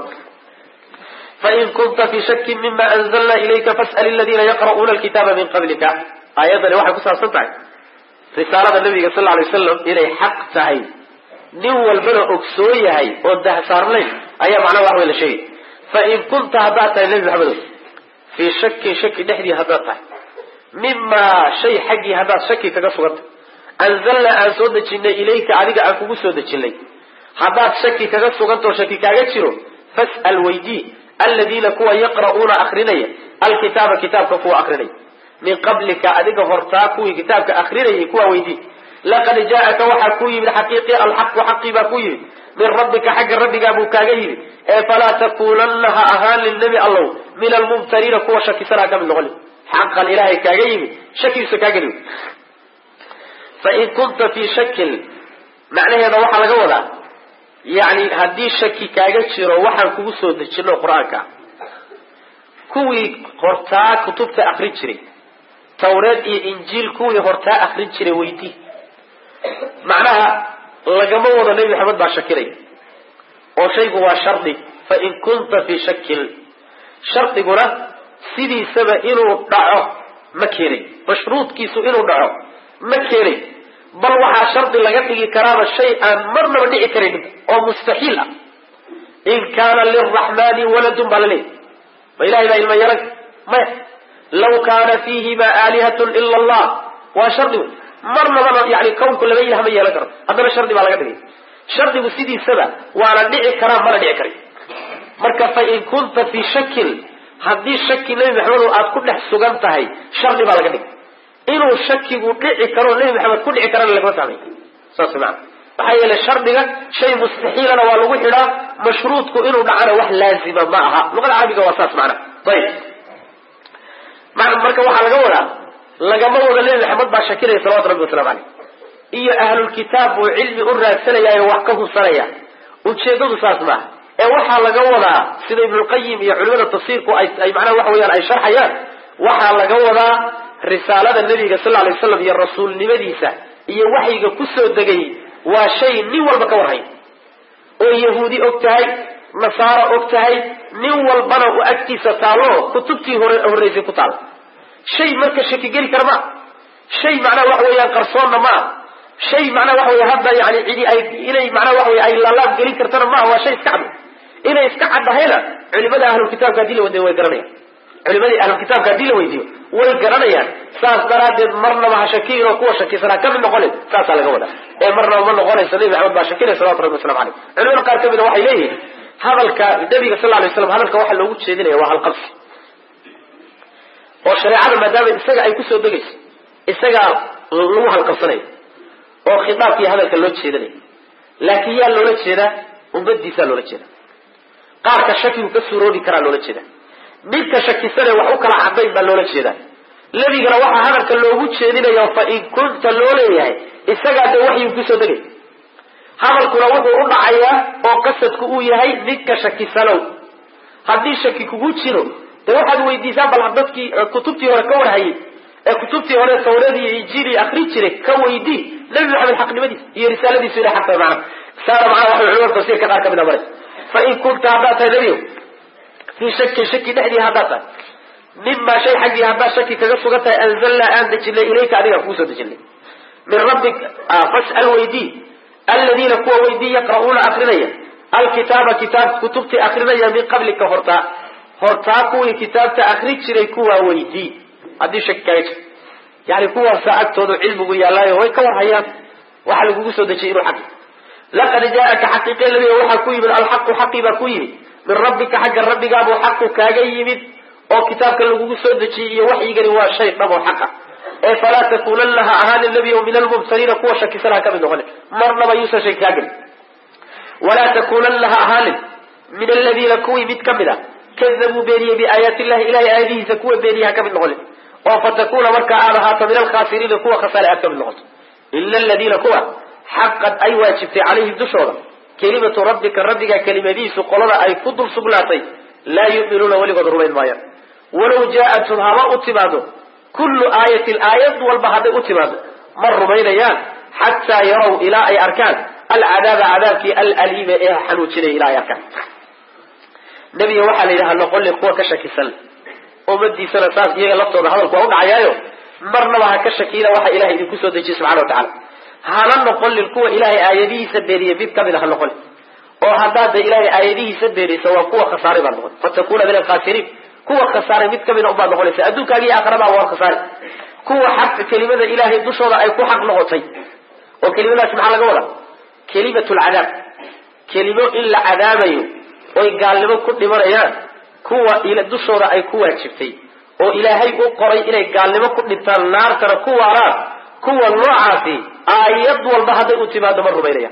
فإن كنت في شك مما أنزلنا إليك فاسأل الذين يقرؤون الكتاب من قبلك آيات لواحد كسر صدعي رسالة النبي صلى الله عليه وسلم إلي حق تعي نو البنى أكسوية هاي وده صار لي أي معنى واحد ولا شيء فإن كنت هبات النبي محمد في شك شك نحدي هبات مما شيء حقي هبات شكي كقصوت أنزلنا أن سودة جنة إليك عليك أكو سودة جنة هبات شكي كقصوت وشكي كأجترو فاسأل ويدي الذين كوا يقرؤون أخريني الكتاب كتاب كفوا أخريني من قبلك أديك فرتاكو كتابك أخريني كوا ويدي لقد جاءك وحكوي من حقيقة الحق وحقي باكوي من ربك حق ربك أبو كاجير فلا تقولنها أهان للنبي الله من الممترين كوا شكي سراك من الغلي حقا إلهي كاجير شكي سكاجير فإن كنت في شكل معناه هذا وحى لجوده يعني هدي شكي كاجير وحى كوسو دجلو قرآنك كوي هرتا كتب تأخرج شري توراة إنجيل كوي هرتا أخرج شري ويدي معناها لجمع وضع النبي محمد باشكري أو شيء هو شرطي فإن كنت في شكل شرطي قولا سيدي سبا إنو دعو مكيري مشروط كيسو إنو دعو مكيري بل وحا شرطي لقتل كرامة شيئا مرنا بدعي كريم أو مستحيل إن كان للرحمن ولد بللي وإلهي لا إلما يرك ما لو كان فيهما آلهة إلا الله وشرطي مرنا مرنا يعني كون كل ما يلهم يلقر هذا شرطي ما لقتل شرطي بسيدي سبا وعلى دعي كرام مرنا دعي كريم مركب فإن كنت في شكل هذه الشك نبي محمد وآد كل حسوقان تهي شرطي ما لقتل إنه الشك ودعي كرام نبي محمد كل دعي كرام اللي قلت عنه صار معنا فحيا للشرط شيء مستحيل أنا والوحدة مشروطك إنه دعنا واحد لازمة معها لغة العربية واساس معنا طيب معنى مركب واحد لقولا لقما وقال لي محمد باشكير صلوات ربي وسلام عليه إيه أهل الكتاب وعلم أرى السنة وحكه السنة وتشيدوا بساس معه إيه واحد لقولا سيد ابن القيم يا علماء التصير أي معنى واحد أي شرحيات واحد لقولا رسالة النبي صلى الله عليه وسلم يا الرسول نبديسة إيه وحي كسر الدقي وشيء نوال بكورهي ويهودي أكتهي نصارى أكتهي نوال بنا وأكتي ستالو كتبتي هريزي كتال شيء مركز شكي جري كرما شيء معناه وحويا قرصون ما شيء معناه وحويا هذا يعني عدي أي إلي معناه وحويا أي لا لا جري كرتنا ما هو شيء استعب إلي استعب هنا علماء أهل الكتاب قاديله ودي ويقرنيا علماء أهل الكتاب قاديله ويديو ويقرنيا ساس دراد مرنا مع شكير وقوة شكي سنة كم نقول ساس على جوده إيه مرنا ومن نقول سليم عبد الله شكير صلى الله عليه وسلم عليه علماء قال كم وحي إليه هذا الك النبي صلى الله عليه وسلم هذا الكواحد لو وجد شيء هو القص والشريعة ما دام إستجا أي كسر دقيس إستجا لوها القصني وخطاب في هذا كلو شيء ذي لكن يا لولا شيء ذا وبدي سال لولا شيء قال كشكي وكسروني كرا لولا شيء ذا بيت كشكي سنة وحوكل عبيد بلولا شيء ذا الذي قال وحى هذا كلو وجد شيء ذي يوم فإن كنت لولا يعني إستجا ده وحي وكسر دقيس هذا الكلو وحى رد عيا وقصة كوي هاي بيت كشكي سلو هذه شكي كوجد شنو واحد ويديسان بالعبدتك كتبتي ولا كور هاي كتبتي ولا ثورتي يجيري أخرج لك كويدي لم يحمل الحق لمدي هي رسالة دي سورة حتى معنا صار معنا واحد العلوم تصير كذا كمنا برد فإن كنت هذا تدريه في شك شك نحدي هذا مما شيء حقي هذا شك كجسوجته أنزلنا أن تجلي إليك عليها فوسة تجلي من ربك فاسأل ويدي الذين كوا ويدي يقرؤون أخرية الكتاب كتاب كتبت أخرية من قبل كفرتا هرتاكو كتاب تأخرج شري كوا ويدي هذه شكاية يعني كوا ساعات تودو علم ويا الله وهي كوا حياة وحلو جوسو ده شيء حق لقد جاءك حقيقة الذي هو حكوي من الحق حقي بكوي من ربك حق الرب جابوا حقه كاجي من أو كتاب كله جوسو ده شيء وحي جري هو شيء ما هو حقه ee falaa takunan laha ahaan nabiy min almubtaliina kuwa shakisana kamid noqon marnaba yuusan shay kaagin walaa takunan laha ahaan min alladina kuwi mid kamida kadabuu beeniyey biaayaati illahi ilahay aayadihiisa kuwa beeniyaha kamid noqon oo fatakuna markaa aad ahaato min alkhaasiriina kuwa khasaare aad kamid noqoto ila aladiina kuwa xaqad ay waajibtay calayhim dushooda kelimatu rabbika rabbiga kelimadiisu qolada ay ku dul sugnaatay laa yu'minuuna weligood rumayn maayaan walaw jaa-athum haba u timaado kullu aayatin aayad walba hadday u timaado ma rumaynayaan xataa yaraw ilaa ay arkaan alcadaaba cadaabkii alaliima ee xanuujinaya ilaa ay arkaan nebiga waxaa la yidhaha noqonli kuwa ka shakisan ummadiisana saas iyaga laftooda hadalku waa u dhacayaayo marnaba ha ka shakiina waxa ilahay idinku soo dejiyey subxana wa tacala hana noqonin kuwa ilaahay aayadihiisa beeniye mid kamid a ha noqoni oo haddaada ilaahay aayadihiisa beeniysa waa kuwa khasaaray baad noqon fatakuna min alkhaasiriin kuwa khasaaray mid kamida unbaad noqonaysa adduunkaaga iyo aakhiraba waa khasaari kuwa xaqa kelimada ilaahay dushooda ay ku xaq noqotay oo kelimadaasi maxaa laga wadaa kelimatu lcadaab kelimo in la cadaabayo oy gaalnimo ku dhimanayaan kuwa dushooda ay ku waajibtay oo ilaahay u qoray inay gaalnimo ku dhintaan naartana ku waaraan kuwa noocaasi aayad walba hadday u timaado ma rumaynayaan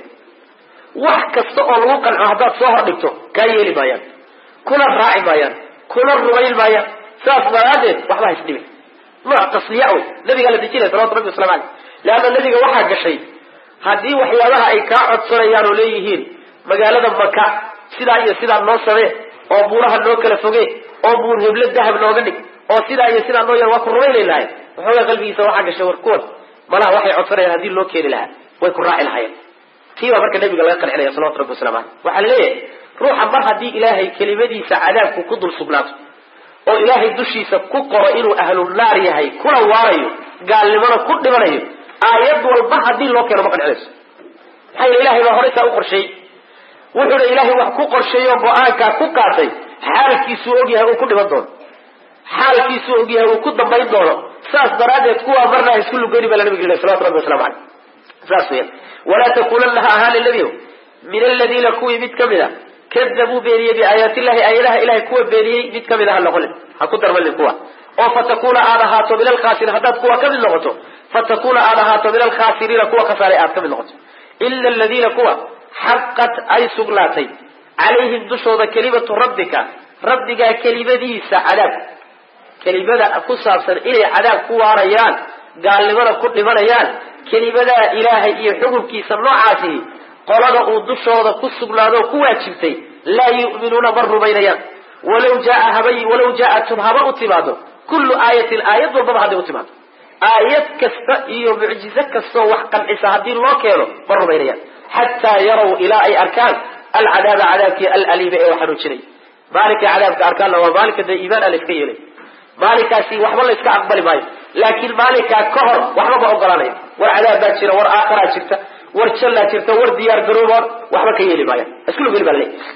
wax kasta oo lagu qanco haddaad soo hor dhigto kaa yeeli maayaan kuna raaci maayaan kuna rumayn maayaan saas daraadeed waxba ha isdhibin nooc tasliya wey nabigaa la dejinaya salawatu rabbi waslamu caleyh leanna nabiga waxaa gashay haddii waxyaabaha ay kaa codsanayaan oo leeyihiin magaalada maka sidaa iyo sidaa noo samee oo buuraha noo kala foge oo buur heblo dahab nooga dhig oo sidaa iyo sidaa noo yar waa ku rumaynaylahay waxoogaa qalbigiisa waxaa gashay war kuwan malaha waxay codsanayaan haddii loo keeni lahaa way ku raaci lahayen tii baa marka nabiga laga qancinaya salawatu rabbi waslamu caleyh waxaa la leeyahay ruuxa mar haddii ilaahay kelimadiisa cadaabku ku dul sugnaato oo ilaahay dushiisa ku qoro inuu ahlunaar yahay kuna waarayo gaalnimona ku dhimanayo aayad walba haddii loo keeno ma qancinayso maxaa yele ilahay baa horeysaa u qorsheeyey wuxuuna ilaahay wax ku qorsheeyo go-aankaa ku qaatay xaalkiisuu ogyahay uu ku dhiman doono xaalkiisuu ogyahay uu ku dambayn doono saas daraaddeed kuwaa marna ha isku lugeyni baa la nabiga yidhi salawatu rabbi waslamu caleyh saas weyan walaa takunan laha ahaan liladiina min aladiina kuwii mid kamid a kadabuu beeniyey biaayaati illahi aayadaha ilahay kuwa beeniyey mid kamid a ha noqonin ha ku darmalin kuwa oo fatakuna aad ahaato min alkhaasiriin haddaad kuwa kamid noqoto fatakuna aad ahaato min alkhaasiriina kuwa khasaaray aad kamid noqoto ila aladiina kuwa xaqat ay sugnaatay calayhim dushooda kelimatu rabbika rabbigaa kelimadiisa cadaab kelimada ku saabsan inay cadaab ku waarayaan gaalnimada ku dhimanayaan kelimadaa ilaahay iyo xukunkiisa noocaasi qolada uu dushooda ku sugnaado ku waajibtay laa yu'minuuna ma rumaynayaan walaw jaa habay walaw jaa-athum haba u timaado kullu aayatin aayad walbaba hadday u timaado aayad kasta iyo mucjizo kastoo wax qancisa haddii loo keeno ma rumaynayaan xataa yaraw ilaa ay arkaan alcadaaba cadaabkii alaliima ee xanuujinay maalinkai cadaabka arkaanna waa maalinka dee iimaan a la iska yeelay maalinkaasi waxba la iska aqbali maayo laakiin maalinkaa ka hor waxba ma ogolaanaya war cadaab baa jira war aakharaa jirta war jallaa jirta war diyaar garooba waxba ka yeeli maaya isku lugeli baa laleeyahy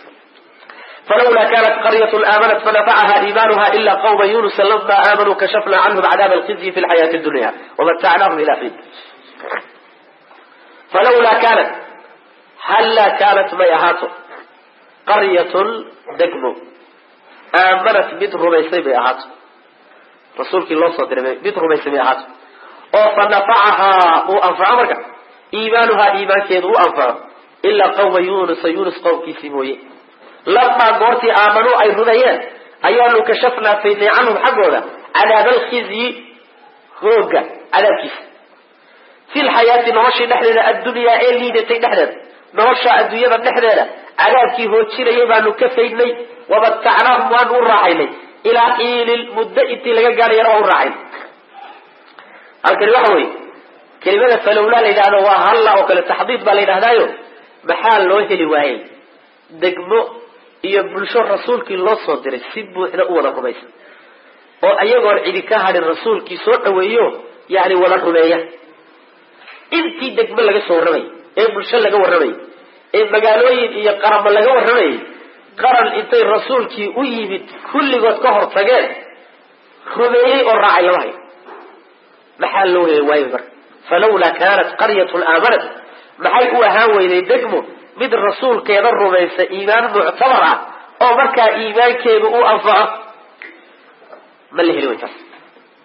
falawlaa kanat qaryatun aamanat fanafacaha iimanuha ila qawma yunusa lama aamanuu kashafna canhum cadaaba alkhizyi fi lxayaati dunya wamatacnaahum ila xiin falawlaa kanat hallaa kaanat may ahaato qaryatun degmo aamanat mid rumaysay bay ahaato rasuulkii loo soo diray mid rumaysay bay ahaato oo fa nafacahaa uu anfaco marka iimaanuhaa iimaankeedu u anfaco ilaa qawma yunusa yunus qowmkiisii mooye lamaa goortii aamanuu ay rumeeyeen ayaanu kashafnaa faydnay canhum xaggooda cadaaba alkhizyi hooga cadaabkiisa fi lxayaati noloshii dhexdeeda addunyaa ee liidatay dhexdeeda nolosha adduunyada dhexdeeda cadaabkii hoojinayay baanu ka faydnay wamatacnaahum waanu u raacaynay ilaa xiinin muddo intii laga gaadhayana waa u raacayn halkani waxa weeye kelimada falowlaa la yidhahdo waa halla oo kale taxdiid baa la yidhahdaayo maxaa loo heli waayey degmo iyo bulsho rasuulkii loo soo diray si buuxda u wada rumaysa oo ayagoon cidi ka hadhin rasuulkii soo dhaweeyo yani wada rumeeya intii degmo laga soo warramay ee bulsho laga warramay ee magaalooyin iyo qaramo laga warramayay qaran intay rasuulkii u yimid kulligood ka hor tageen rumeeyey oo raacay lama hayo maxaa loo heli waayo marka falawlaa kaanat qaryatun aamanat maxay u ahaan weyday degmo mid rasuulkeeda rumaysa iimaan muctabar ah oo markaa iimaankeedu u anfaco ma la heli way taas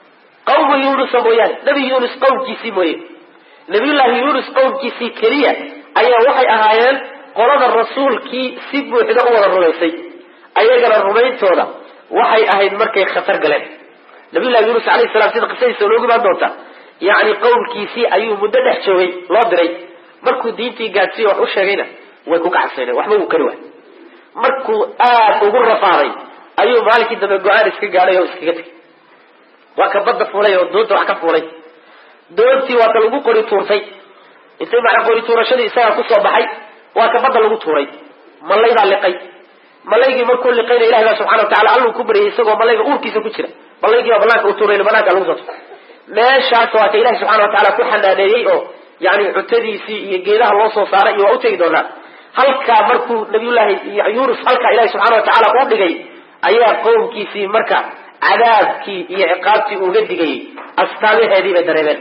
qawm yunus mooyaan nabi yunus qawmkiisii mooyee nabi ilaahi yunus qawmkiisii keliya ayaa waxay ahaayeen qolada rasuulkii si buuxda u wada rumaysay ayagana rumayntooda waxay ahayd markay khatar galeen nabi ilaahi yunus calayhi salaam sida qisadiisa loogu baan doonta yacni qawmkiisii ayuu muddo dhex joogay loo diray markuu diintii gaadsiiyo wax u sheegayna way ku kacabsaneen waxba uu kari waay markuu aad ugu rafaaday ayuu maalinkii dambe go-aan iska gaadhay oo iskaga tegay waa ka badda fuulay oo doonta wax ka fuulay doontii waa ka lagu qori tuurtay intay macna qori tuurashadii isagaa kusoo baxay waa ka badda lagu tuuray malaydaa liqay malaygii markuu liqayna ilahi baa subxana watacala alluu ku baryay isagoo malayga uurkiisa ku jira malaygii baa banaanka u tuurayna banaanka lagu soo tuuray meeshaas waa ka ilahi subxana watacala ku xanaaneeyey oo yani cuntadiisii iyo geedaha loo soo saaray iyo waa utegi doonaa halkaa markuu nabiyullaahi yunus halkaa ilahi subxana watacala uu dhigay ayaa qowmkiisii marka cadaabkii iyo ciqaabtii uga digayay astaamaheedii bay dareemeen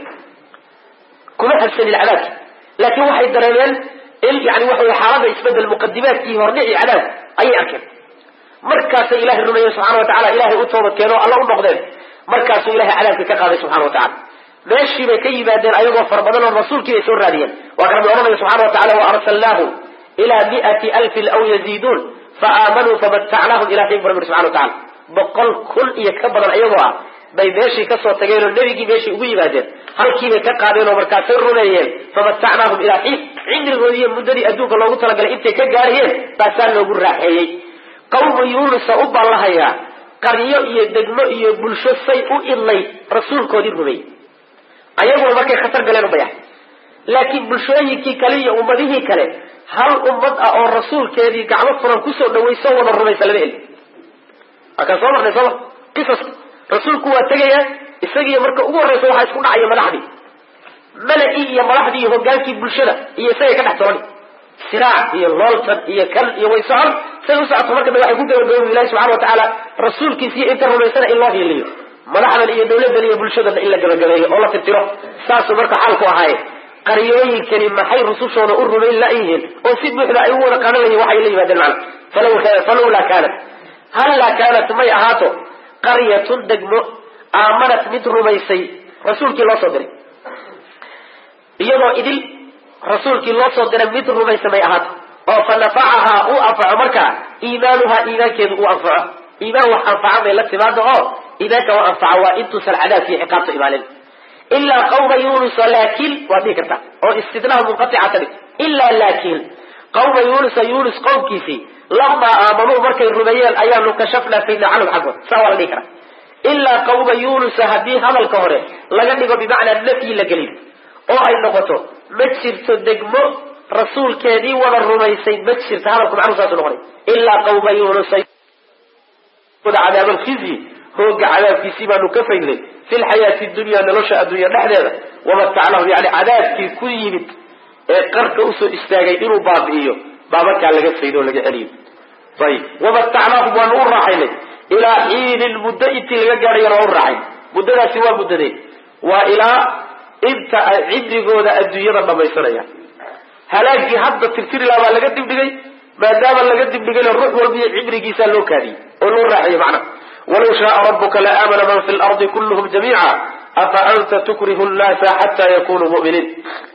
kuma habsanin cadaabki laakiin waxay dareemeen in yani waxa wey xaalada isbedel muqadimaadkii hordhici cadaab ayay arkeen markaasay ilahay rumeeyeen subxana watacala ilahay u toobad keeno alla u noqdeen markaasuu ilahay cadaabka ka qaaday subxana watacala meeshii bay ka yimaadeen ayagoo fara badan oo rasuulkii bay soo raadiyeen waa ka rabbi ohanaya subxana watacala waarsalnaahu ilaa miati alfin aw yaziiduun faaamanuu famatacnaahum ila xiin bu rabbi subxana watacala boqol kun iyo ka badan ayagoo ah bay meeshii kasoo tageen oo nebigii meeshii ugu yimaadeen halkiibay ka qaadeen oo markaasay rumeeyeen famatacnaahum ilaa xiin cimrigoodii iyo muddadii adduunka loogu talagalay intay ka gaarayeen baasaa loogu raaxeeyey qawmu yunusa u ballahayaa qaryo iyo degmo iyo bulsho say u idlay rasuulkoodii rumeeyey ayaguna markay khatar galeen ubayax laakiin bulshooyinkii kale iyo ummadihii kale hal ummad ah oo rasuulkeedii gacmo furan kusoo dhawayso wada rumaysa lama eli akaan soo marnay sooma qisas rasuulku waa tegaya isagiiyo marka ugu horreysa waxaa isku dhacaya madaxdii mala-ii iyo madaxdii iyo hogaankii bulshada iyo isagay ka dhex tooni siraac iyo looltan iyo kan iyo way socon say u socoto marka waxay ku gabagaboobi ilahi subxana watacala rasuulkiisiiyo inta rumaysana in loo hiiliyo madaxdan iyo dawladan iyo bulshadan in la gabagabeeyo oo la tirtiro saasuu marka xaalku ahaaye qaryooyinkani maxay rusushooda u rumayn la-yihiin oo si buuxda ay u wada qaadan layihin waxay la yimaadeen macna falawlaa kaanat hallaa kaanat may ahaato qaryatun degmo aamanat mid rumaysay rasuulkii loo soo diray iyadoo idil rasuulkii loo soo diray mid rumaysa may ahaato oo fa nafacahaa uu anfaco markaa iimaanuhaa iimaankeedu uu anfaco iimaan wax anfaca bay la timaado oo iimaanka wa anfaca waa intuusan cadaabkiiyo ciqaabta imaanin ilaa qawma yunusa laakin waad dhihi kartaa oo istidnaaha munqatica ka dhig ilaa laakin qawma yunusa yunus qowmkiisii lamaa aamanuu markay rumeeyeen ayaanu kashafnaa fayna canhum xaggood saa waa la dhihi karaa ilaa qawma yunusa haddii hadalka hore laga dhigo bimacnaa nafyi la gelin oo ay noqoto ma jirto degmo rasuulkeedii wada rumaysay ma jirto hadalku macnuhu saasu noqonay ilaa qawma yunusa cadaab alkhizyi hooga cadaabkiisii baanu ka faydnay fi lxayaati dunya nolosha adduunya dhexdeeda wamatacnahum yani cadaabkii ku yimid ee qarka usoo istaagay inuu baabi'iyo baa markaa laga faydo o laga celiyo ayib wamatacnaahum waanu u raaxaynay ilaa xiinin muddo intii laga gaadhayana waa u raaxay muddadaasi waa muddadee waa ilaa inta ay cibrigooda adduunyada dhamaysanayaan halaagii hadda tirtiri laha baa laga dibdhigay maadaama laga dibdhigayna ruux walbiyo cibrigiisaa loo kaadiyey oo loo raaxiyey macna walaw shaaa rabuka laaamana man fi lardi kulluhum jamiica afa anta tukrihu nnaasa xataa yakunuu mu'miniin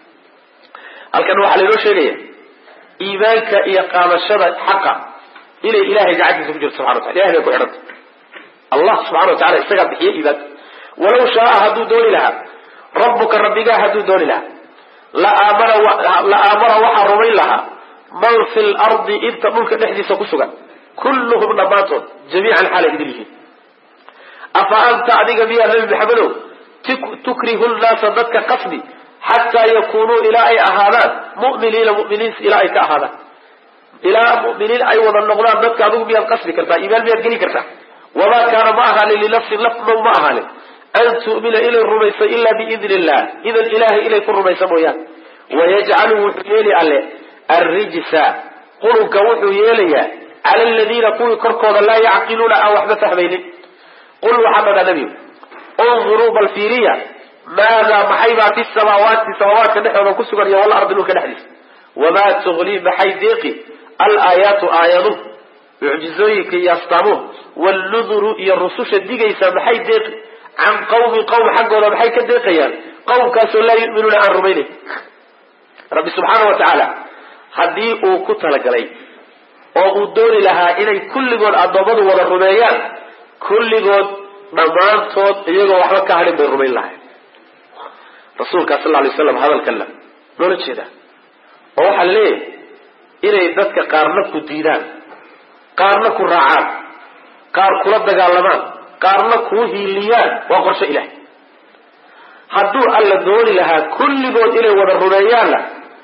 halkan waxaa laynoo sheegaya iimaanka iyo qaadashada xaqa inay ilahay gacantiisa ku jirto subxana watala ilahay bay ku xidhanta allah subxana watacala isagaa bixiye iimaanka walaw shaaa hadduu dooni lahaa rabbuka rabbigaa hadduu dooni lahaa la aamana waxaa rumayn lahaa man fi lardi inta dhulka dhexdiisa ku sugan kulluhum dhammaantood jamiican xaalay idin yihiin afa anta adiga miyaa nabi maxamedow tukrihu nnaasa dadka qasdi xataa yakunuu ilaa ay ahaadaan mu'miniina mu'miniin ilaa ay ka ahaadaan ilaa mu'miniin ay wada noqdaan dadka adigu miyaad qasdi kartaa iimaan miyaad geli kartaa wamaa kaana ma ahaanin linafsin lafnow ma ahaanin an tu'mina inay rumayso ilaa biidni illah idan ilahay inay ku rumayso mooyaan wayajcalu wuxuu yeeli alle arrijsa qulunka wuxuu yeelayaa cala aladiina kuwii korkooda laa yacqiluuna aan waxba fahmaynin qul waxaa dhada nebigu unduruu bal fiiriya maadaa maxaybaa fi samaawaati samaawaadka dhexdooda ku sugan iyo walardi dhulka dhexdiisa wamaa tugnii maxay deeqi alaayaatu aayaduhu mucjizooyinka iyo astaamuhu wannuduru iyo rususha digaysa maxay deeqi can qawmi qawm xaggooda maxay ka deeqayaan qawmkaasoo laa yu'minuuna aan rumaynayn rabbi subxaana wa tacaala haddii uu ku talagalay oo uu dooni lahaa inay kulligood addoommadu wada rumeeyaan kulligood dhammaantood iyagoo waxba ka hadhin bay rumayn lahay rasuulkaa sal lla alay slam hadalkala loola jeeda oo waxaa la leeyahay inay dadka qaarna ku diidaan qaarna ku raacaan qaar kula dagaalamaan qaarna kuu hiiliyaan waa qorshe ilahay hadduu alla dooni lahaa kulligood inay wada rumeeyaanna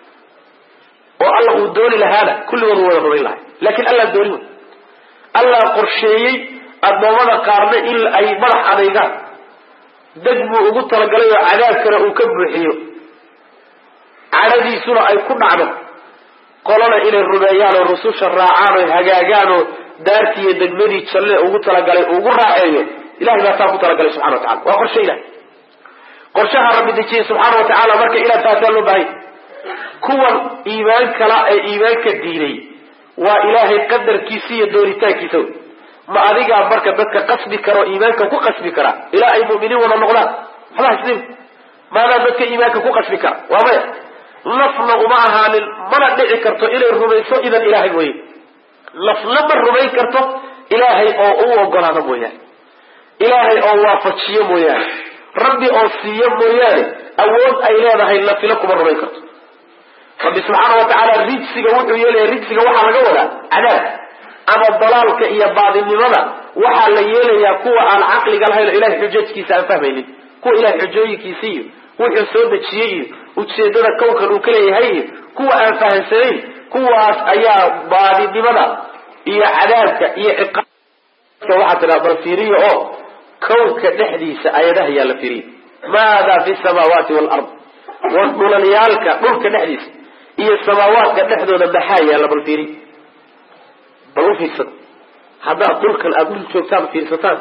oo alla uu dooni lahaana kulligood u wada rumayn lahay laakiin allaa dooni wey allaa qorsheeyey addoommada qaarna in ay madax adaygaan deg buu ugu talagalay oo cadaabkana uu ka buuxiyo cadhadiisuna ay ku dhacdo qolana inay rumeeyaan oo rususha raacaan oo hagaagaan oo daartii iyo degmadii jalle ugu talagalay ugu raaceeyo ilahay baa taa ku talagalay subxana wa tacala waa qorshe ilahay qorshaha rabbi dejiyey subxaana wa tacaala marka ilaa taasaa loo bahay kuwan iimaan kala ee iimaanka diinay waa ilaahay qadarkiisa iyo dooritaankiisa wey ma adigaa marka dadka qasbi kara oo iimaanka ku qasbi kara ilaa ay mu'miniin wada noqdaan waxba hasdin maadaa dadka iimaanka ku qasbi kara waa maya lafna uma ahaanin mana dhici karto inay rumayso idan ilaahay mooye lafna ma rumayn karto ilaahay oo u ogolaado mooyaane ilaahay oo waafajiyo mooyaane rabbi oo siiyo mooyaane awood ay leedahay lafila kuma rumayn karto rabbi subxaana wa tacaala rijsiga wuxuu yeelaya rijsiga waxaa laga wadaa cadaab ama dalaalka iyo baadinimada waxaa la yeelayaa kuwa aan caqliga lahayn oo ilahay xujajkiisa aan fahmaynin kuwa ilahay xujooyinkiisa iyo wuxuu soo dejiyey iyo ujeedada kownkan uu ka leeyahay iyo kuwa aan fahamsanayn kuwaas ayaa baadinimada iyo cadaabka iyo ciqaabka waxaa tiraa bal fiiriyo oo kownka dhexdiisa ayadaha yaa la fiiriyo maada fi samaawaati waalard war dhulalyaalka dhulka dhexdiisa iyo samaawaadka dhexdooda maxaa yaalla bal fiiri bal u fiirsada haddaad dhulkan aada dhul joogtaan fiirsataan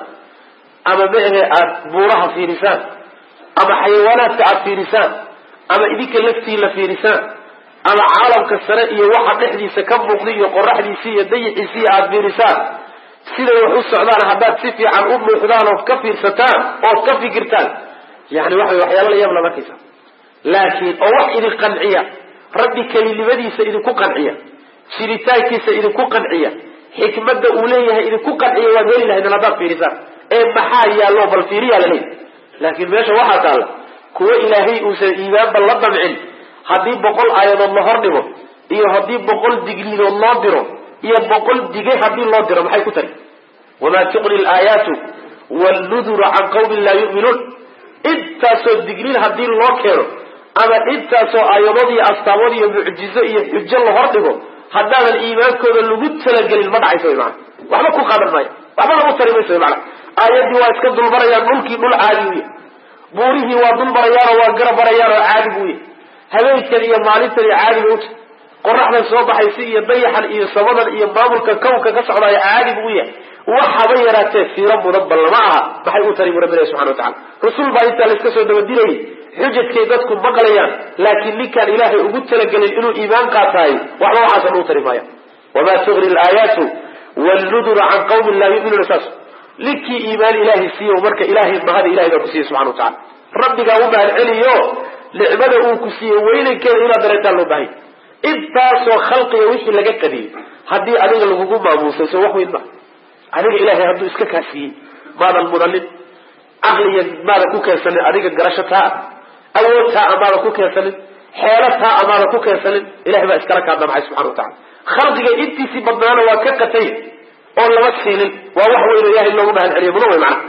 ama mehe aada buuraha fiirisaan ama xayawaanaadka aada fiirisaan ama idinka laftiila fiirisaan ama caalamka sare iyo waxa dhexdiisa ka muuqda iyo qoraxdiisi iyo dayixiisiiyo aada fiirisaan siday wax u socdaan haddaad si fiican u muuxdaan ood ka fiirsataan ood ka fikirtaan yani waxa waxyaala la yaab la markaysa laakiin oo wax idin qanciya rabbi kelinimadiisa idinku qanciya jiritaankiisa idinku qanciya xikmadda uu leeyahay idinku qanciya waad heli lahaydin haddaad fiirisaan ee maxaa yaallo bal fiiriyaa la leeyahy laakiin meesha waxaa taalla kuwa ilaahay uusan iimaanba la damcin haddii boqol aayadood la hor dhigo iyo haddii boqol digniinood loo diro iyo boqol dige haddii loo diro maxay ku tari wamaa tuqni alaayaatu wannuduru can qawmin laa yu'minuun intaasoo digniin haddii loo keeno ama intaasoo aayadood iyo astaamood iyo mucjizo iyo xujo la hor dhigo haddaadan iimaankooda lagu talagelin ma dhacayso wy maana waxba ku qaadan maayo waxba lagu tari mayso wy maana aayaddii waa iska dulmarayaan dhulkii dhul caadi uya buurihii waa dulmarayaanoo waa garab marayaanoo caadi buu yahy habeenkan iyo maalintan iyo caadi bay uta qoraxdan soo baxaysa iyo dayaxan iyo samadan iyo maamulka kownka ka socdaayo caadi buu yahay waxaba yaraatee fiiro mudan bal lama aha maxay u tari bu rabbi ilahi subxana wa tacala rasul baa intaa la iska soo dabadinayay xujadkay dadku maqlayaan laakiin ninkaan ilaahay ugu talagelin inuu iimaan qaataayo waxba waxaasan u tari maaya wamaa tugni alaayaatu wannuduru can qawmin laa yu'minuuna saas ninkii iimaan ilaahay siiyo marka ilaahay mahada ilahay baa ku siiyey subxana wa tacala rabbigaa u mahad celiyo nicmada uu ku siiyey weynankeeda inaad dareentaan loo baahanya intaasoo khalqiga wixii laga qadiyey haddii adiga lagugu maamuusay soo wax weyn ma adiga ilaahay hadduu iska kaasiiyey maadan mudanin caqliya maadan ku keensanin adiga garasho taa awood taa amaadan ku keensanin xeelo taa amaadan ku keensanin ilahay baa iskala kaa damcay subxana wa tacala khalqiga intiisii badnaana waa ka qatay oo lama siinin waa wax weyn oo ilahay loogu mahad celiyo mudan wey macana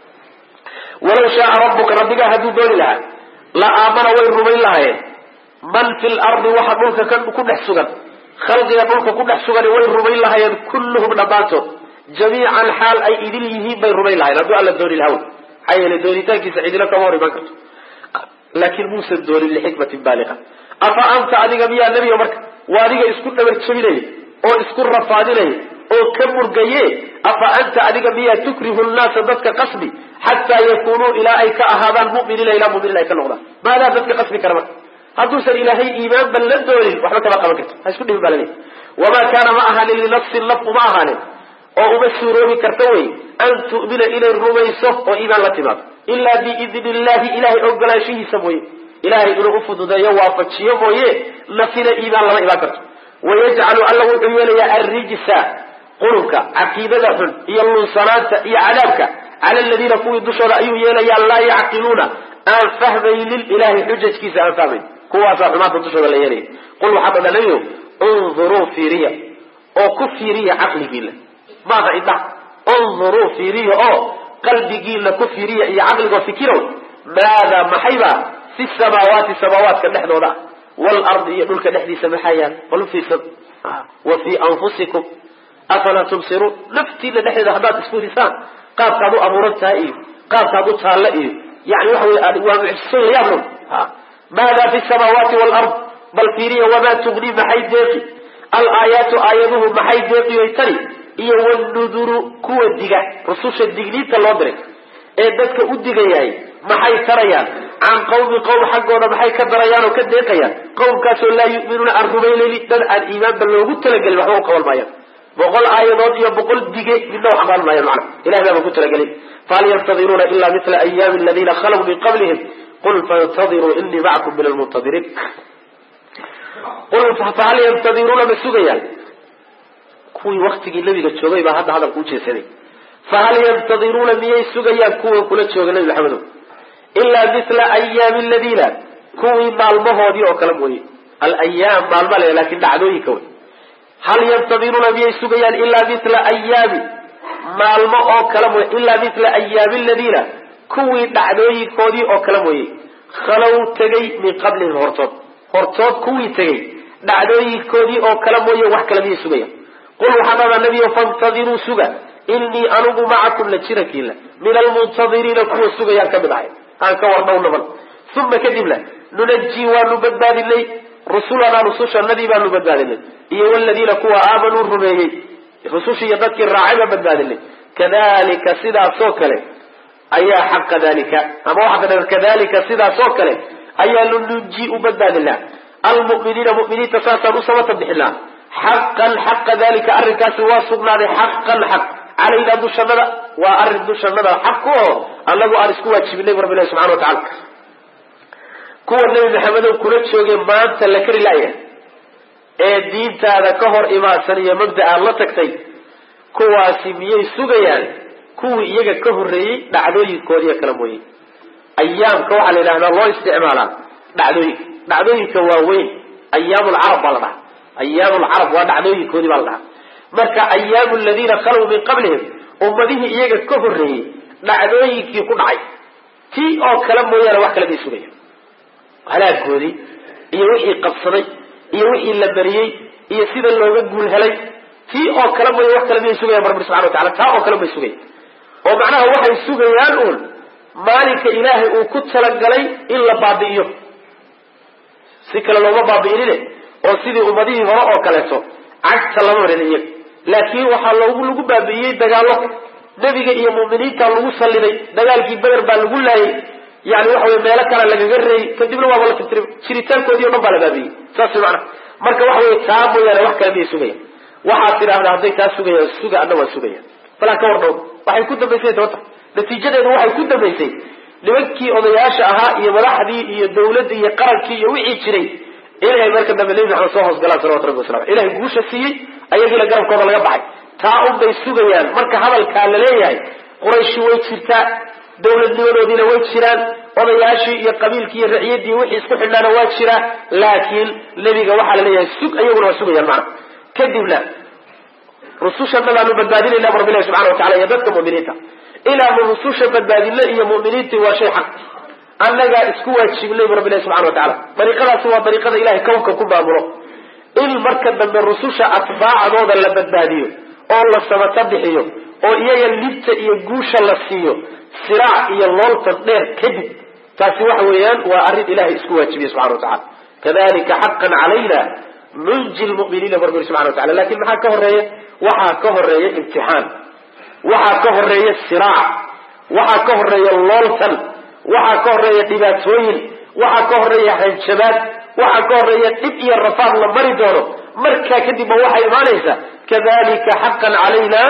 walaw shaaa rabbuka rabbigaa hadduu dooni lahaa la aamana way rumayn lahaayeen man fi lardi waxa dhulka ku dhex sugan khalqiga dhulka ku dhex sugan way rumayn lahaayeen kulluhum dhammaantood jamiican xaal ay idin yihiin bay rumayn lahayen hadduu alla dooni lahaw maxaa yeelay doonitaankiisa cidina kama hor iman karto laakiin muusan doonin lixikmatin baaliqa afa anta adiga miyaa nebiga marka waa adiga isku dhabar jabinaya oo isku rafaadinaya oo ka murgaye afa anta adiga miyaa tukrihu nnaasa dadka qasbi xataa yakunuu ilaa ay ka ahaadaan muminiina ilaa muminiin ay ka noqdaan maadaa dadka qasbi kara marka hadduusan ilaahay iimaanba la doonin waxba kama qaban karto ha isku dhibin baa laleeyahy wamaa kaana ma ahaanin linafsin naf uma ahaanin oo uma suuroobi karta wey an tu'mina inay rumayso oo iimaan la timaado إلا بإذن الله إلهي أقل شيء سموي إلهي إنه أفضل يوافق شيء مويه نفسنا إيمان الله إباكت ويجعل الله عيالي الرجس قلوك عقيدة حل يلو صلاة يعلمك على الذين فوق الدشر أيها يلي لا يعقلون أن فهمي للإله حجة كيس أن فهمي كواسا حمات الدشر الليالي قل محمد عليه انظروا في ريا أو كفي ريا عقلي قيل ماذا إذا انظروا في ريا أو قلبي قيل كفي ريا عقلي وفكره ماذا محيبا في السماوات السماوات كنحن ولا والأرض يقول كنحن سمحيا وفي سب وفي أنفسكم أفلا تبصرون نفتي لنحن ذهبات اسمه لسان قاب كادوا أمورتها إيه قاب كادوا تهلا إيه يعني وحوي ومعسون يابلون ماذا في السماوات والأرض بل في ريا وما تغني محي ديقي الآيات آياته محي ديقي ويتري إيه والنذر كوة الدقاء رسوش الدقنية اللودرك إيه دادك الدقاء محي تريان عن قوم قوم حقونا محي كدريان وكديقيان قوم كاسوا لا يؤمنون أرغمين لدن الإيمان بل لو قلت لك المحوق والبيان بقول آيات يا بقول دقاء من نوع عمال ما يمعنى إلهي ما قلت لك فهل ينتظرون إلا مثل أيام الذين خلوا من قبلهم قل فانتظروا إني معكم من المنتظرين قل فهل ينتظرون بسوغيا كوي وقتك النبي قد شوغي بهذا هذا الكوشي سني فهل ينتظرون مية سوغيا كوي كل شوغي النبي محمد إلا مثل أيام الذين كوي مالمه دي وكلمه الأيام مالمه لكن دعوه كوي هل ينتظرون مية سوغيا إلا مثل أيام مالمه وكلمه إلا مثل أيام الذين كوي دعوه كودي وكلمه خلوا تجي من قبل الهرطات هرطات كوي تجي دعوه كودي وكلمه وحكلمه سوغيا قل حمام النبي فانتظروا سوغا إني أنب معكم لتشرك الله من المنتظرين كوي سوغيا كبدعي هنك ورنون بل ثم كذب له ننجي ونبدال الله رسولنا رسوش النبي ونبدال الله إيه والذين كوا آمنوا الرميي رسوش يذكر راعبا بدال الله كذلك سدا سوكله أي حق ذلك أما واحد كذلك سدا سوكله أي ننجي بدال الله المؤمنين مؤمنين تساسا رسوة بحلا حقا حق ذلك الركاس واسقنا حقا حق علينا دوش النظر وأرد دوش النظر حقه الله أرسكوا تشبه رب الله سبحانه وتعالى كوا النبي محمد كل شيء ما أنت لكر الله الدين تاذا كهر إما سنية مبدأ الله تكتي كوا سمية سجيان كوا يجا كهر ري دعوي كوريا كلاموي أيام كوا علينا أن الله استعمالا دعوي دعوي كواوين أيام العرب والله أيام العرب ودعوي كوريا والله marka أيام الذين خلوا من قبلهم أمده إيجا كفره دعويك يكون عي تي أو كلام مويانا وحكا لم يسوغي هلا كودي يوحي قبصني يوحي اللبريي يسيد اللوغة قول هلي تي أو كلام مويانا وحكا لم يسوغي رب سبحانه وتعالى تا أو كلام يسوغي ومعناه وحي يسوغي يقول مالك إلهي وكت لقلي إلا بابيه سيكلا لوما بابيه لي وسيدي أمده هراء أو كلاسو عكس الله مرينيه لكن waxa loogu lagu baabiyay dagaalo nabiga iyo muuminiinta lagu saliday dagaalkii badar baa lagu laayay yaani waxa weey meel kale laga garay kadibna waa wala tirtir jiritaankoodii oo dhan baa la baabiyay saas macna marka waxa weey taabo yara wax kale sugay waxa tiraahdaa haday ka sugay suga adna waa sugay fala ka wardo waxay ku dambeysay doonta natiijadeedu waxay ku dambeysay nimankii odayaasha ahaa iyo madaxdii iyo dawladda iyo qarankii iyo wixii jiray إلهي مركب نبي الله عليه الصلاة والسلام صلوات ربي وسلامه إلهي قوش السيء أيها إلى قرب كوضا لقى بعي تاؤم بيسوغيان مركب هذا الكال ليه قريش ويتشرتا دولة دولة دينا ويتشران وضياشي يقبيل كي الرعية دي وحي اسكح لنا ويتشرا لكن لبيق وحل ليه السوق أيها وسوغيان معنا كذب لا رسوشا الله نبدادين الله رب الله سبحانه وتعالى يبدك مؤمنيتا إلى من رسوشا بدادين الله إيا مؤمنيتي وشي حق أنك اسكوا تشيب الله رب الله سبحانه وتعالى طريقة سوى طريقة إلهي كونك كبا أمره المركب من الرسوش أتباع نوضا لبداديه أو الله سمتبحيه أو إياه اللبت إياه قوش الله سيه سراع إياه الله تطنير كذب تاسوح ويان وأرد إلهي اسكوا تشيب سبحانه وتعالى كذلك حقا علينا ننجي المؤمنين رب الله سبحانه وتعالى لكن محا كهرية وحا كهرية امتحان وحا كهرية سراع وحا كهرية الله waxaa ka horeeya dhibaatooyin waxaa ka horeeya hanjabaad waxaa ka horeeya dhib iyo rafaad la mari doono markaa kadib waxay imaanaysaa kadalika xaqan calayna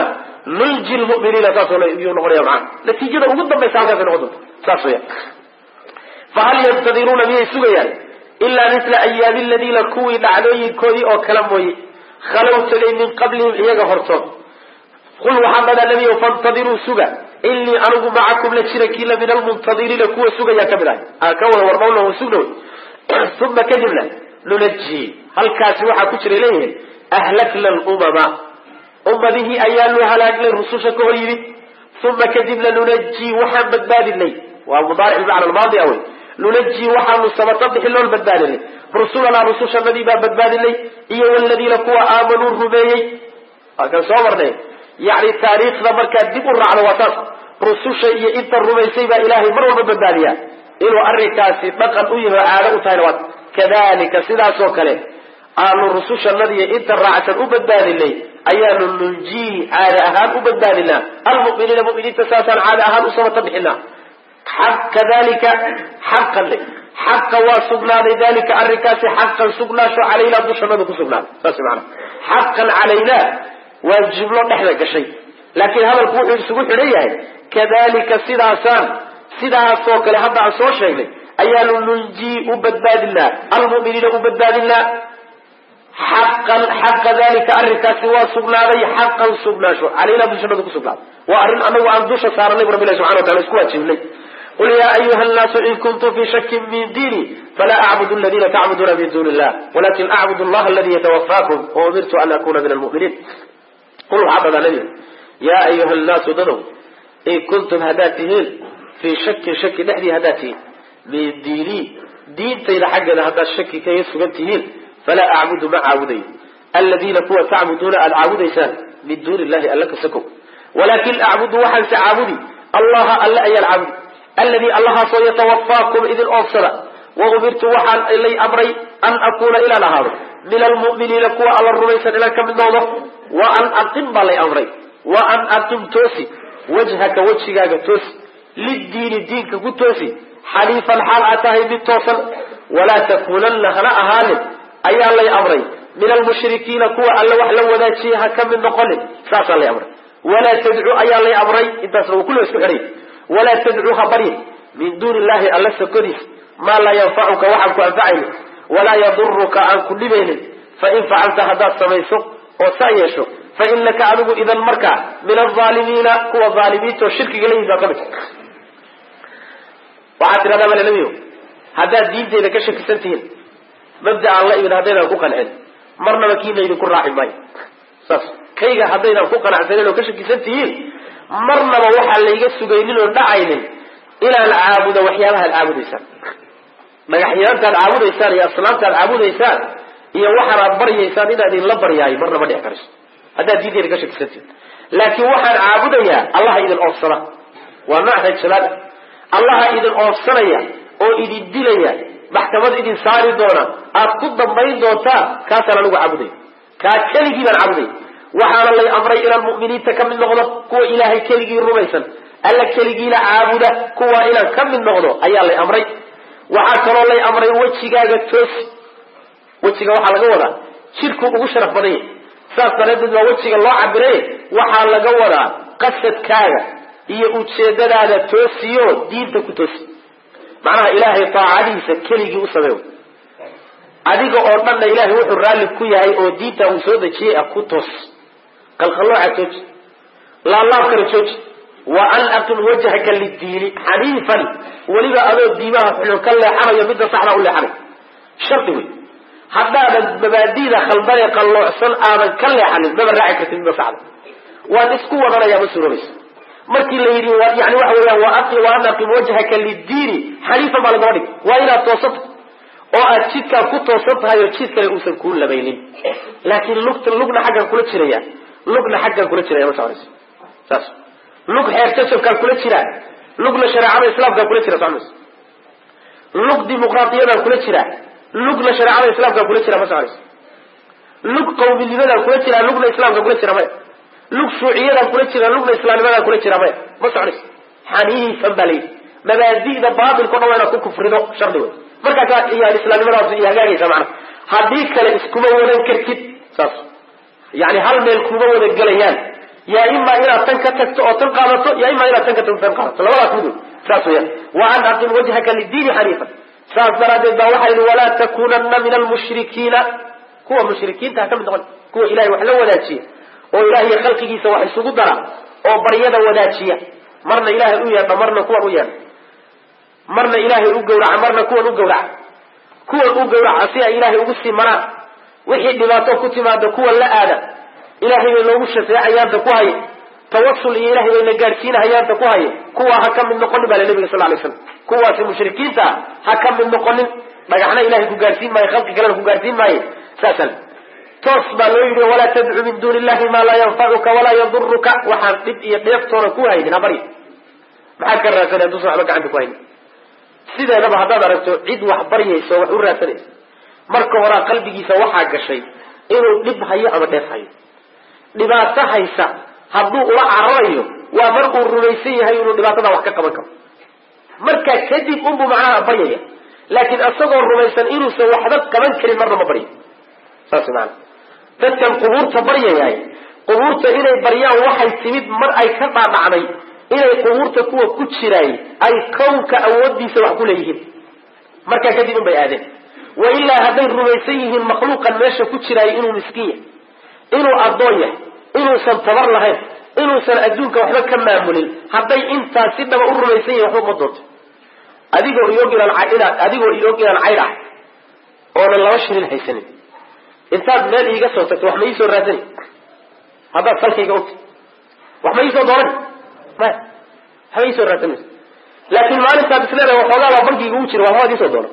nunji lmu'miniina saas yuu noqonaya macana natiijada ugu dambaysa halkaasay noqon doonta saas weya fahal yantadiruuna miyay sugayaan ilaa mila ayaami aladiina kuwii dhacdooyinkoodii oo kala mooye khalow tagay min qablihim iyaga hortood qul waxaa dhadaa nebiyow faintadiruu suga inii anigu macakum la jirankiila min almuntadiriina kuwa sugayaa ka mid ahay aa ka wada warnawna wa sugnaw uma kadibna nunajii halkaasi waxaa ku jiray leeyihin ahlakna lumama ummadihii ayaanu halaagnay rususha ka hor yimid uma kadibna nunajii waxaan badbaadinay waa mudaaric bimacna almaadi awey nunajii waxaanu sabata bixinool badbaadinay rusulanaa rusushanadii baa badbaadinay iyo waladiina kuwa aamanuu rumeeyey waa kan soo marnay yani taariikhda markaad dib u raacdo waa taas rususha iyo inta rumaysay baa ilaahay mar walba badbaadiyaa inuu arrinkaasi dhaqan u yaho caado u tahayna waa kadalika sidaasoo kale aanu rusushanadiiyo inta raacsan u badbaadinay ayaanu nunjii caada ahaan u badbaadinaa almuminiina muminiinta saasaan caada ahaan u sabata bixinaa kadalika xaqan xaqa waa sugnaaday dalika arrinkaasi xaqan sugnaasho calaynaa dushanadu ku sugnaaday saas maana xaqan calaynaa waa jumlo dhexda gashay laakiin hadalku wuxuu isugu xidhan yahay kadalika sidaasaan sidaasoo kale hadda aan soo sheegnay ayaanu nunjii u badbaadinaa almuminiina u badbaadinaa xaqan xaqa dalika arrinkaasi waa sugnaaday xaqan sugnaasho calaynaa dushanadu ku sugnaaday waa arrin anagu aan dusha saaranay bu rabbilahi subxana watala isku waajibnay qul ya ayuha nnaasu in kuntum fi shakin min diini falaa acbudu aladiina tacbuduuna min duni illah walakin acbudu allaha aladi yatawafaakum waumirtu an akuna min almuminiin qul waxaa dhadaa nabiga yaa ayuha nnaasu dadow in kuntum haddaad tihiin fii shakin shaki dhexdii haddaad tihiin min diinii diintayda xaggeeda haddaad shaki kaga sugan tihiin falaa acbudu ma caabudayo aladiina kuwa tacbuduuna aada caabudaysaan min duuni illahi alla kasakow walakin acbudu waxaanse caabudi allaha alle ayaan caabudi alladii allahaasoo yatawafaakum idin oofsada wa umirtu waxaan lay amray an akuuna inaan ahaado min almu'miniina kuwa alla rumaysan inaan ka mid noqdo wa an aqim baa lay amray wa an aqim toosi wajhaka wejigaaga toosi liddiini diinka ku toosi xaniifan xaal aad tahay mid toosan walaa takuunanna hana ahaanin ayaa lay amray min almushrikiina kuwa alle wax la wadaajiya ha ka mid noqonin saasaa lay amray walaa tadcu ayaa lay amray intaasna waa kulliga isku xidhay walaa tadcu ha baryin min duuni illahi alla sokodiis maa laa yanfacuka waxaan ku anfacaynin walaa yaduruka aan ku dhibaynin fain facalta haddaad samayso oo saa yeesho fa inaka adigu idan markaa min alaalimiina kuwa aalimiinta oo shirkiga la yimid baa kamid waxaad tidhahdaa male nebiyo haddaad diinteyda ka shakisan tihiin mabda aan la imid haddaydan ku qancin marnaba kiina idinku raaci maayo saas kayga haddaydan ku qanacsanin oo ka shakisan tihiin marnaba waxaa layga sugaynin oon dhacaynin inaan caabudo waxyaabaha ad caabudaysaan dhagaxyaantaad caabudaysaan iyo asnaamtaad caabudaysaan iyo waxaan aad baryaysaan inaad idinla baryaayo marnaba dhici karayso haddaad diinteyda ka shakisantihiin laakiin waxaan caabudayaa allaha idin oofsada waa macnad shabaad allaha idin oofsanaya oo idin dilaya maxkamad idin saari doona aad ku dambayn doontaan kaasaan anigu caabudaya kaa keligii baan caabudaya waxaana lay amray inaan mu'miniinta ka mid noqdo kuwa ilaahay keligii rumaysan alla keligiina caabuda kuwa inaan ka mid noqdo ayaa lay amray waxaa kaloo lay amray wejigaaga toosi wejiga waxaa laga wadaa jidhku ugu sharaf badan yahay saas daraaddeed baa wejiga loo cabiray waxaa laga wadaa qasadkaaga iyo ujeedadaada toosiyo diinta ku toosi macnaha ilaahay taacadiisa keligii u sameeyo adiga oo dhanna ilaahay wuxuu raalli ku yahay oo diinta uu soo dejiyey ah ku toos qalqallooca jooji laalaabkana jooji wa an aqim wajhaka liddiini xaniifan weliba adoo diimaha xun ka leexanayo midda saxda u leexanay shardi wey haddaadan mabaadiida khaldan ee qalloocsan aadan ka leexanin maba raaci kartid midda saxda waan isku wadanayaa ma suurobayso markii la yidhi yani waxa weeyaan wa an aqim wajhaka liddiini xaniifan baa lagaba dhig waa inaad toosato oo aad jidkaan ku toosan tahay oo jid kale uusan kuu labaynin laakiin lugta lugna xaggan kula jiraya lugna xaggan kula jiraya ma soconayso saas lug xeer jajabkaan kula jiraa lugna shareecada islaamkaan kula jira soconayso lug dimuqraadiyadaan kula jiraa lugna shareecada islaamkaan kula jira ma soconayso lug qawminimadaan kula jiraa lugna islaamkaan kula jira maya lug shuuciyadaan kula jiraa lugna islaamnimadaan kula jira maya ma soconayso xaniifan baa layidhi mabaadi'da baatilka o dhan waa inaad ku kufrido shardi wey markaasaa iyaan islaamnimadaas iyo hagaagaysa macnaha haddii kale iskuma wadan kartid saas yani hal meel kuma wada gelayaan يا إما إلى تنكتك أو تنقامته يا إما إلى تنكتك وتنقامته لا ولا تقول ساسويا وأن أقم وجهك للدين حنيفا ساس دراد الدوحي ولا تكونن من المشركين كو مشركين تهتم دخل كو إلهي وحلو وداتشي أو إلهي خلقه سواء السجودرة أو بريدة وداتشية مرنا إلهي أويا مرنا كو أويا مرنا إلهي أوجورع مرنا كو أوجورع كو أوجورع أسيا إلهي أوجسي مرا وحيد لما توكتي ما دكوا لا آدم إلهي لو شفيع أيام دكواي توصل إلهي إلى جارسين أيام دكواي كوا حكم من نقلب على النبي صلى الله عليه وسلم كوا في المشركين تا حكم من نقلب ما إحنا إلهي كجارسين ما يخلق كلام كجارسين ما سأسل تصبح ليل ولا تدعو من دون الله ما لا ينفعك ولا يضرك وحرب يفتر كوا هيدنا بري معك الرسالة تصبح لك عندك وين سيدا نبى هذا درجته عيد وحبريه يسوي الرسالة مرك وراء قلبي يسوي حاجة شيء إنه لب هي أو دف هي dhibaato haysa hadduu ula cararayo waa markuu rumaysan yahay inuu dhibaatada wax ka qaban karo marka kadib unbu macnaha baryaya laakiin asagoo rumaysan inuusan waxba qaban karin marna ma baryo saas macna dadkan qubuurta baryayaay qubuurta inay baryaan waxay timid mar ay ka dhaadhacday inay qubuurta kuwa ku jiraay ay kownka awoodiisa wax ku leeyihiin marka kadib unbay aadeen wa ilaa hadday rumaysan yihiin makhluuqan meesha ku jiraay inuu miskiin yahay inuu adoon yahay inuusan tabar lahayn inuusan adduunka waxba ka maamulin hadday intaas si dhaba u rumaysan yahay waxba ma doonto adigoo iyogilan caydha adigoo iyogilan caydha oo laba shilin haysanin intaad meel iiga soo tagto wax ma ii soo raadani haddaad salkayga ogta wax ma ii soo doonan maya waxba ii soo raadsanayso laakiin maalintaad isleedahay waxoogaa baa bankiga ugu jira waxbaad ii soo doonan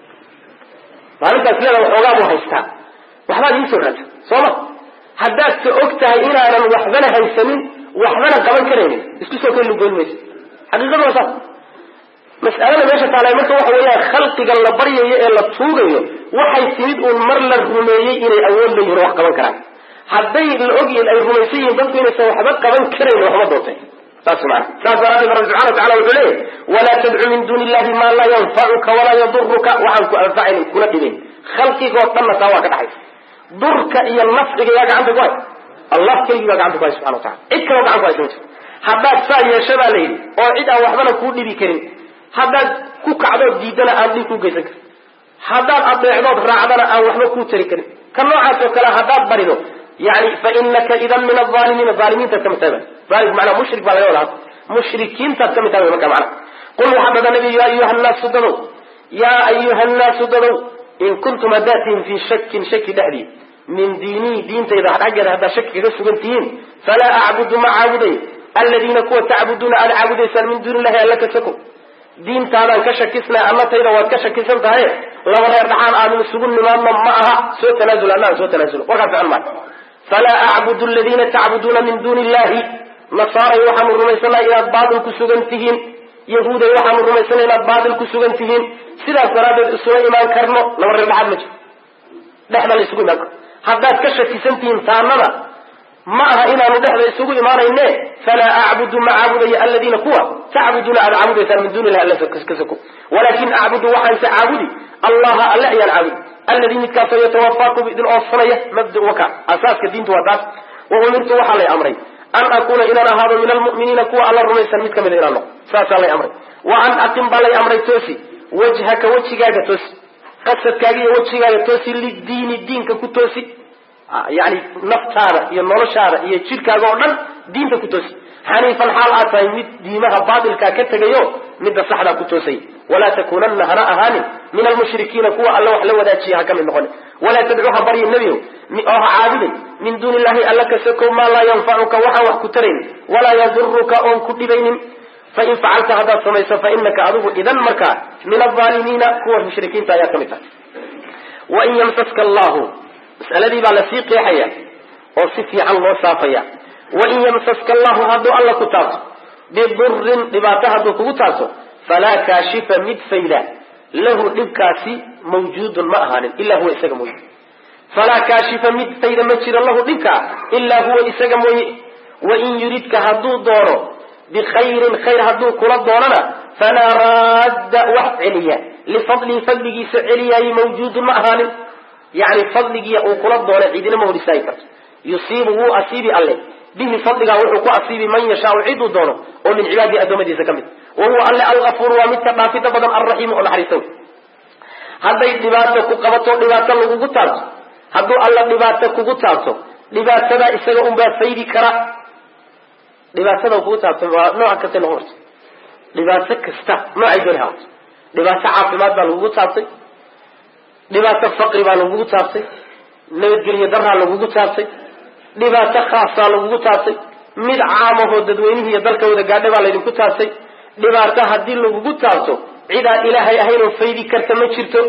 maalintaad isleedahay waxoogaa buu haystaa waxbaad ii soo raadsan sooma haddaad ka og tahay inaanan waxbana haysanin waxbana qaban karaynin isku soo keli goyn mayso xaqiiqadu waa saas mas'alada meesha taalay marka waxa weeyaan khalqiga la baryayo ee la tuugayo waxay timid uun mar la rumeeyey inay awood leeyihiin wax qaban karaan hadday la ogyihiin ay rumaysan yihiin dadku inaysan waxba qaban karayn waxba doontay saas macna saas daraadeed rabbi subxana wataala wuxuu leeyahy walaa tadcu min duuni illahi maa laa yanfacuka walaa yaduruka waxaan ku anfacayn kula dhibayn khalqigoo dhanna taa waa ka dhaxaysa durka iyo nafciga yaa gacanta ku hay allah keligii baa gacanta ku hay subxana watacala cid kaloo gacan ku haysa ma jirto haddaad saa yeesha baa la yidhi oo cid aan waxbana kuu dhibi karin haddaad ku kacdood diidana aan dhib kuu geysan karin haddaad adeecdood raacdana aan waxba kuu tari karin ka noocaas oo kale haddaad barido yani fa inaka idan min aalimiina aalimiintaad ka mid tahay alim manaa mushrik baa laga wada mushrikiintaad ka mid tahay marka macna qul waxaa dhada nabi ya ayuha nnaasu dadow yaa ayuha nnaasu dadow in kuntum haddaatihim fii shakin shaki dhexdii min diinii diintayda xaggeeda haddaad shaki kaga sugan tihiin falaa acbudu ma caabuday aladiina kuwa tacbuduuna aad caabudaysaan min duuni illahi alla ka sako diintaadaan ka shakisnay allatayda waad ka shakisan tahay laba reer dhaxaan aanu isugu nimaadno ma aha soo tanaasul anaan soo tanaasulo warkaa ficon maa falaa acbudu aladiina tacbuduuna min duuni illahi nasaaray waxaanu rumaysanaa inaad baatil ku sugan tihiin yahuuday waxaanu rumaysanaa inaad baatil ku sugan tihiin sidaas daraaddeed isula imaan karno laba reer dhaxaad ma jiro dhexda la isugu imaan karno haddaad ka shakisan tihiin taanada ma aha inaanu dhexda isugu imaanayne falaa acbudu ma caabudayo aladiina kuwa tacbuduuna aad caabudaysaan min duuni illahi alla ka sako walaakin acbudu waxaanse caabudi allaha alle ayaan caabudi alladii midkaasoo yatawafaakum idin oofsanaya mabda waka asaaska diinta waa taas wa umirtu waxaa lay amray an akuuna inaan ahaado min almu'miniina kuwa alla rumaysan mid kamida inaan noqo saasaa lay amray wa an aqim baa lay amray toosi wajhaka wejigaaga toosi qasadkaaga iyo wejigaaga toosi lidiini diinka ku toosi yani naftaada iyo noloshaada iyo jidhkaaga oo dhan diinta ku toosi xaniifan xaal aad tahay mid diimaha baatilkaa ka tegayo midda saxdaa ku toosay walaa takuunanna hana ahaanin min almushrikiina kuwa alla wax la wadaajiya ha ka mid noqonin walaa tadcu ha baryin nebiyow oo ha caabuday min duuni illahi alla ka sokow maa laa yanfacuka waxaan wax ku tarayn walaa yaduruka oon ku dhibaynin fain facalta haddaad samayso fa inaka adigu idan markaa min alaalimiina kuwa mushrikiinta ayaa ka mid tahay wain yamsaska allahu mas'aladii baa lasii qeexaya oo si fiican loo saafaya wain yamsaska allahu hadduu alla ku taabto bidurin dhibaato hadduu kugu taabto falaa kaashifa mid fayda lahu dhibkaasi mawjuudun ma ahaanin ilaa huwa isaga mooye falaa kaashifa mid fayda ma jiro lahu dhibkaa ilaa huwa isaga mooye wain yuridka hadduu doono bikhayrin khayr hadduu kula doonana falaa raadda wax celiya lifadlihi fadligiisa celiyaayi mawjuudun ma ahaanin yani fadligiiya uu kula doona cidina ma hor istaagi karto yusiibu wuu asiibi alle bihi fadligaa wuxuu ku asiibi man yashaau ciduu doono oo min cibaadihi addoommadiisa ka mid wahuwa alle algafuur waa midka dhaafida badan alraxiim oo naxariiso hadday dhibaato ku qabato dhibaato lagugu taabto hadduu alla dhibaato kugu taabto dhibaatada isaga unbaa faydi kara dhibaatada kugu taabto waa nooca kasta noqon karto dhibaato kasta noocay dooni haato dhibaato caafimaad baa lagugu taabtay dhibaato faqri baa lagugu taabtay nabadgelyo daraa lagugu taabtay dhibaato khaasaa lagugu taabtay mid caamahoo dadweynihii iyo dalka wada gaadhay baa laydinku taabtay dhibaato haddii lagugu taabto cidaa ilaahay ahayn oo faydi karta ma jirto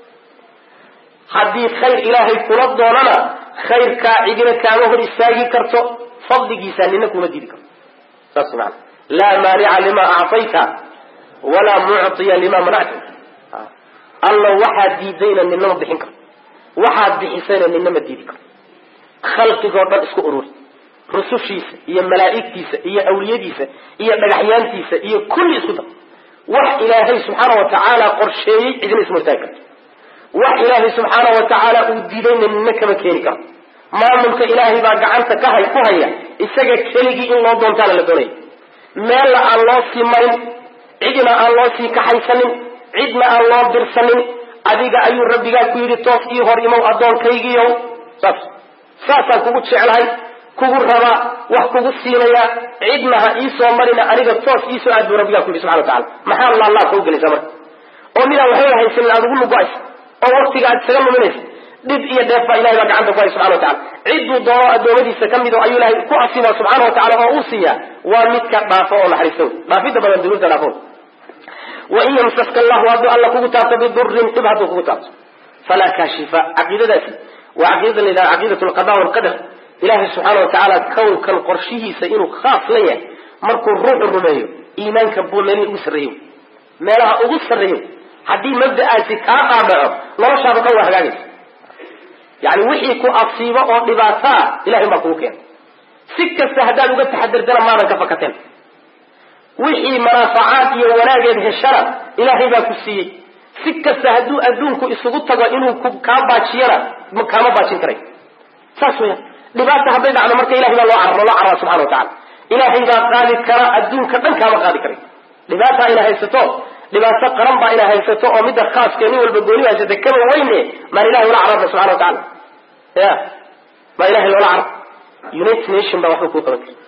haddii khayr ilaahay kula doonana khayrkaa cidina kaama hor istaagi karto fadligiisa nina kuma diidi karto saas maana laa maanica lima actayta walaa muctiya lima manacta alla waxaad diidayna nina ma bixin karto waxaad bixisayna nina ma diidi karto khalqigoo dhan isku ururi rusushiisa iyo malaa'igtiisa iyo awliyadiisa iyo dhagaxyaantiisa iyo kulli isku dar wax ilaahay subxaana watacaala qorsheeyey cidina isma hortaagi karto wax ilaahay subxaana watacaala uu diidayna nina kama keeni karto maamulka ilaahay baa gacanta ka hay ku haya isaga keligii in loo doontaana la doonaya meella aan loo sii marin cidina aan loo sii kaxaysanin cidna aan loo dirsanin adiga ayuu rabbigaa ku yidhi toos ii hor imow addoonkaygiiyow saas saasaan kugu jeclahay kugu rabaa wax kugu siinayaa cidna ha iisoo marina aniga toos iisoo aad buu rabbigaa ku yidhi subxana watacala maxaa alla allah kuu gelaysaa marka oo midaan waxba haysanin aad ugu lugo-aysa oo waktiga aad isaga luminaysa dhib iyo dheef baa ilahay baa gacanta ku hay subxana watacala cidduu doono addoommadiisa ka mid oo ayuu ilahay ku asiiba subxaana watacala oo uu siiyaa waa midka dhaafo oo naxariisto dhaafidda badan dunuubta dhaafo wain yamsaska allahu hadduu alla kugu taabto bidurin dhib hadduu kugu taabto falaa kaashifa caqiidadaasi waa caqiidada la yidhaha caqiidat alqada walqadar ilaahay subxaana watacaala kownkan qorshihiisa inuu khaas la yahay markuu ruuxu rumeeyo iimaanka buu meelihii ugu sarreeyo meelaha ugu sarreeyo haddii mabda'aasi kaa qaadhaco noloshaada dhan waa hagaagaysa yani wixii ku asiibo oo dhibaataa ilahay baa kugu keena si kasta haddaad uga taxadirtana maadan ka fakateen wixii manaafacaad iyo wanaageed heshana ilaahay baa ku siiyey si kasta hadduu adduunku isugu tago inuu kaa baajiyana kaama baajin karay saas weya dhibaata hadday dhacdo marka ilahay baa loo cararo loo carara subxana watacala ilaahay baa qaadi kara adduunka dhan kaama qaadi karay dhibaata ina haysato dhibaato qaran baa ina haysato oo midda khaaskee nin walba gooni haysata kaba weyne maan ilahay ula cararna subxana watacala ya maa ilahay loola carar united nation baa waxba kuu qaban kari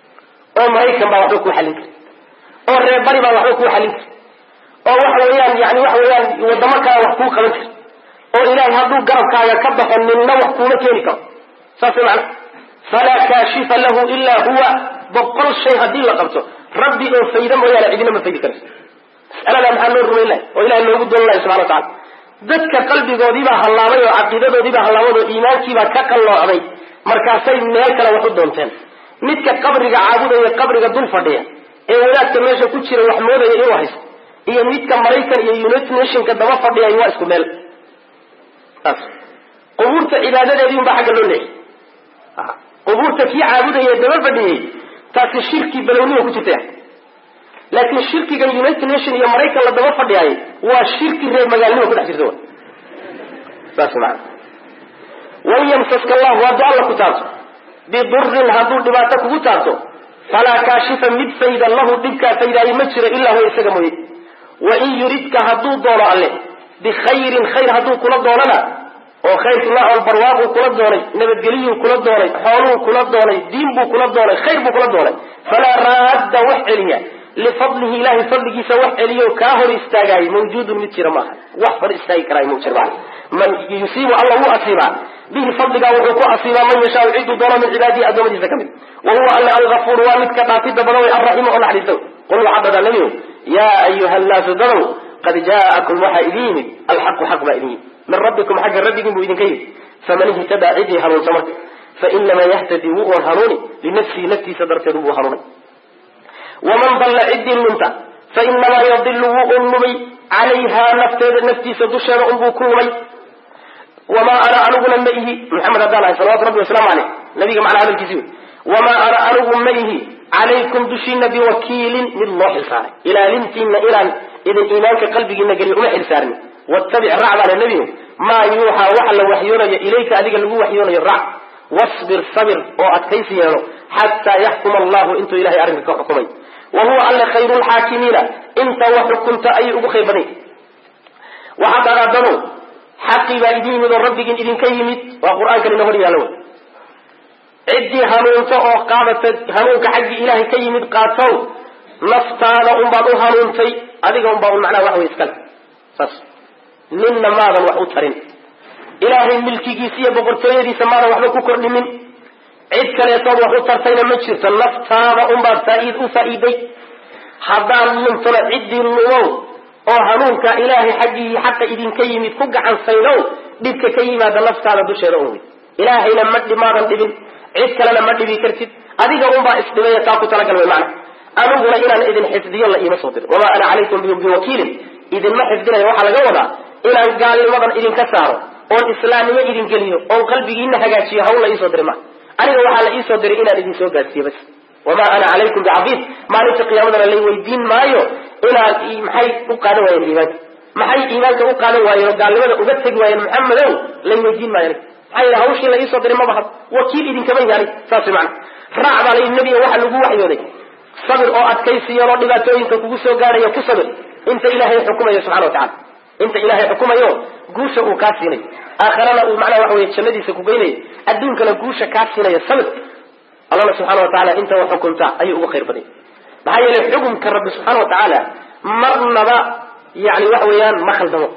oo maraykan baa waxba kuu xallin kari oo reer bari baa waxba kuu xallin kari oo waxa weeyaan yani waxa weeyaan wadamo kale wax kuu qaban kari oo ilaahay hadduu garabkaaga ka baxo ninna wax kuuma keeni karo saas macna falaa kaashifa lahu ilaa huwa boqol shay haddii la qabto rabbi oo fayda mooyaane cidina ma faydi karayso mas'aladaa maxaa loo rumayn lahay oo ilahay loogu doon lahay subxana watacala dadka qalbigoodiibaa hallaabay oo caqiidadoodiibaa hallaabad oo iimaankiibaa ka qalloocday markaasay meel kale wax u doonteen midka qabriga caabudaya qabriga dul fadhiya ee wadaadka meesha ku jira wax moodaya inuu haysto iyo midka maraykan iyo united nationka daba fadhiyay waa isku meel saas qubuurta cibaadadeedii unbaa xagga loo leeyay qubuurta kii caabudaya daba fadhiyey taasi shirki balowniya ku jirtay laakiin shirkiga united nation iyo maraykan la daba fadhiyay waa shirki reer magaalnima ku dhex jirta saas macna wain yamsaska allahu hadduu alla ku taabto bidurin hadduu dhibaato kugu taabto falaa kaashifa mid fayda lahu dhibkaa faydaaye ma jiro ilaa huwa isaga mooye wain yuridka hadduu doono alle bikhayrin khayr hadduu kula doonana oo khayrki nooc barwaaquu kula doonay nabadgeliyuu kula doonay xooluu kula doonay diin buu kula doonay khayr buu kula doonay falaa raadda wax celiya lifadlihi ilahay fadligiisa wax celiyo kaa hor istaagaayay mawjuudun mid jira maaha wax hor istaagi karaayo ma jira man yusiibu alla wuu asiibaa bihi fadligaa wuxuu ku asiibaa man yashaau ciduu doono min cibaadihi addoommadiisa ka mid wa huwa alla algafuur waa midka dhaafidda badan way alraxiim oo naxariisto qul waxadada nabiyow yaa ayuha annaasu dadow qad jaa'akum waxaa idin yimid alxaqu xaq baa idin yimid min rabbikum xagga rabbigin buu idinka yimid faman ihtadaa cidii hanuunsa marka fainamaa yahtadii wuu un hanuuni linafsihi naftiisa darteedu buu hanuunay waman dalla ciddii lunta fainamaa yadilu wuu un lumay calayhaa nafteeda naftiisa dusheeda unbuu ku lumay wamaa ana aniguna ma ihi maxamed haddaan ahay salawatu rabbi wasalaamu caleyh nabiga macnaa hadalkiisi wey wamaa ana anigu ma ihi calaykum dushiina biwakiilin mid loo xilsaaray ilaalintiina inaan idin iimaanka qalbigiina geliyo uma xilsaarin wattabic rac baana nebigo maa yuuxaa waxa la waxyoonayo ilayka adiga lagu waxyoonayo rac wasbir sabir oo adkaysi yeelo xataa yaxkuma allahu intuu ilahay arrinka ka xukumay wa huwa alle khayru lxaakimiina inta wax xukunta ayuu ugu khayr baday. waxaad araadano xaqii baa idin yimid oo rabbigiin idinka yimid, waa qur-aankan ina hor yaalo. ciddii hanuunto oo qaadata hanuunka xaggii ilaahay ka yimid qaatow naftaada unbaad u hanuuntay, adiga unbaa un macnaha wax way iskale saas. ninna maadan wax u tarin, ilaahay milkigiisa iyo boqortooyadiisa maadan waxba ku kordhinin, cid kaleetood wax u tartayna ma jirto, naftaada unbaad faaid u faa'iiday. haddaan luntona ciddii lumow oo hanuunka ilaahay xaggii xaqa idinka yimid ku gacan saynow, dhibka ka yimaada naftaada dusheeda un wey. ilaahayna ma dhimaadan dhibin, cid kalena ma dhibi kartid, adiga unbaa isdhibaya taa ku talagal way macna. aniguna inaan idin xifdiyo la iima soo dirin, wamaa ana calaykum biwakiilin, idinma xifdinayo waxaa laga wadaa inaan gaalnimadan idinka saaro oon islaamnimo idin geliyo oon qalbigiina hagaajiyo hawl la iisoo diray ma. aniga waxaa la iisoo diray inaan idin soo gaadsiiyo bas. wamaa ana calaykum bicafiid, maalinta qiyaamadana lay weydiin maayo inaad maxay u qaadan waayeen iimaanka, maxay iimaanka u qaadan waayeen oo gaalnimada uga tegi waayeen maxamedow, lay weydiin maayo aniga maxaa yidhi hawshii la iisoo diray ma bahad, wakiil idinkama yaani saas macna. raac baa layi nebiga waxaa lagu waxyooday sabir oo adkaysi yeeloo dhibaatooyinka kugu soo gaadhayo ku sabir inta ilaahay xukumayo subxana wa tacala, inta ilaahay xukumayo guusha uu kaa siinayo, aakharana uu macnaha waxa weye jannadiisa ku geynayo, adduunkana guusha kaa siinayo sabir. allana subxana wa tacaala inta wax xukunta ayuu ugu khayr baday. maxaa yeelay xukumka rabbi subxaana wa tacaala marnaba yani waxa weeyaan ma khaldamo,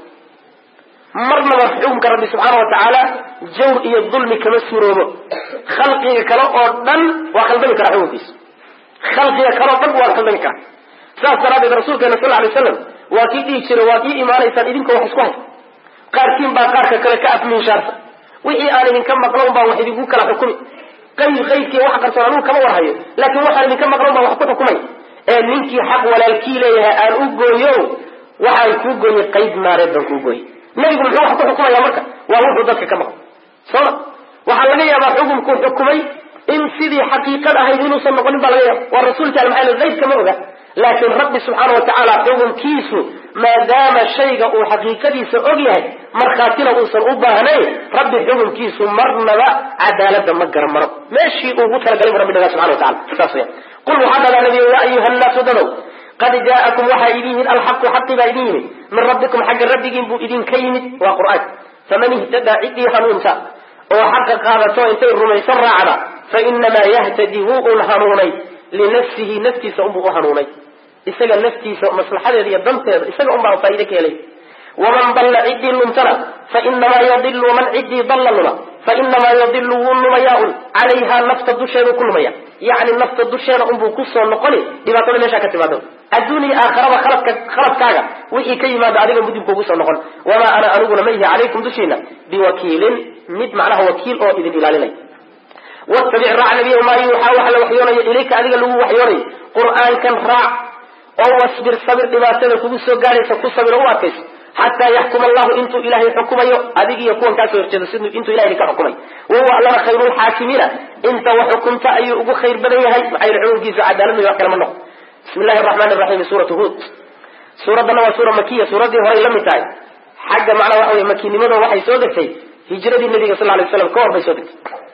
marnaba xukumka rabbi subxaana wa tacaala jawr iyo dulmi kama suroobo. khalqiga kale oo dhan waa khaldami karaa xukunkiisa, khalqiga kale oo dhan waa khaldami karaa. saas daraadeed rasuulkeena sal alay slam waa kii dhihi jiray waa kii imaanaysaan idinkoo wax isku hay, qaarkiin baa qaarka kale ka afminshaarsa, wixii aan idinka maqlown baa wax idinku kala xukumi. qayb qaydkii waxa qarsoon anugu kama warhayo, laakiin waxaan idinka maqlown baa wax ku xukumay. ee ninkii xaq walaalkii leeyahay aan u gooyo waxaan kuu gooyey qayb naareed baan kuu gooyey. nebigu muxuu wax ku xukumaya marka? waa wuxuu dadka ka maqlo sooma. waxaa laga yaabaa xukumkuu xukumay in sidii xaqiiqad ahayd inuusan noqonin baa laga yaaba, waa rasuulka al maxaa qayd kama oga. laakiin rabbi subxaana wa tacaala xukumkiisu maadaama shayga uu xaqiiqadiisa og yahay markhaatina uusan u baahnayn, rabbi xukumkiisu marnaba cadaalada ma garamaro, meeshii ugu talagalay bu rabbi dhagaa subxana wa tacala. saas weya qul waxaa dhagaa nabiga yaa ayuha nnaasu dadow qad jaa'akum waxaa idin yimid alxaqu xaqi baa idin yimid min rabbikum xagga rabbigiin buu idinka yimid, waa qur'aan. faman ihtadaa ciddii hanuunta oo xaqa qaadato intay rumaysan raacda fainamaa yahtadi wuu un hanuunay linafsihi naftiisa unbuu u hanuunay, isaga naftiisa maslaxadeeda iyo danteeda isaga unbaa faa'iide ka helay. waman dalla ciddii luntana fainamaa yadilu man ciddii dalla luma fainamaa yadilu wuu lumayaa un calayhaa nafta dusheedu ku lumaya, yacni nafta dusheeda unbuu kusoo noqoni dhibaatada meeshaa ka timaado. adduuniya aakharaba khaladka khaladkaaga wixii ka yimaado adiga mudibkuugu soo noqon. wamaa ana aniguna ma ihi calaykum dushiina biwakiilin mid macnaha wakiil oo idin ilaalinay. wattabic raac nabiya maa yuuxaa waxa la waxyoonayo ilayka adiga lagu waxyoonayo, qur'aankan raac oo wasbir sabir dhibaatada kugu soo gaadhaysa ku sabir oo u adkayso xataa yaxkuma allahu intuu ilaahay xukumayo adig iyo kuwan kaasoo horjeeda si intuu ilahay ka xukumay. wahuwa allana khayru lxaakimiina inta wax xukunta ayuu ugu khayr badan yahay, maxaa yili xukunkiisu cadaaladna wax kale ma noqo. bismi llahi araxmaan iraxiim suuratu huud. suuraddana waa suura makiya, suuraddii horay la mid tahay xagga macnaa waxa wey makinimada waxay soo degtay hijradii nabiga sal lay slam ka hor bay soo degtay.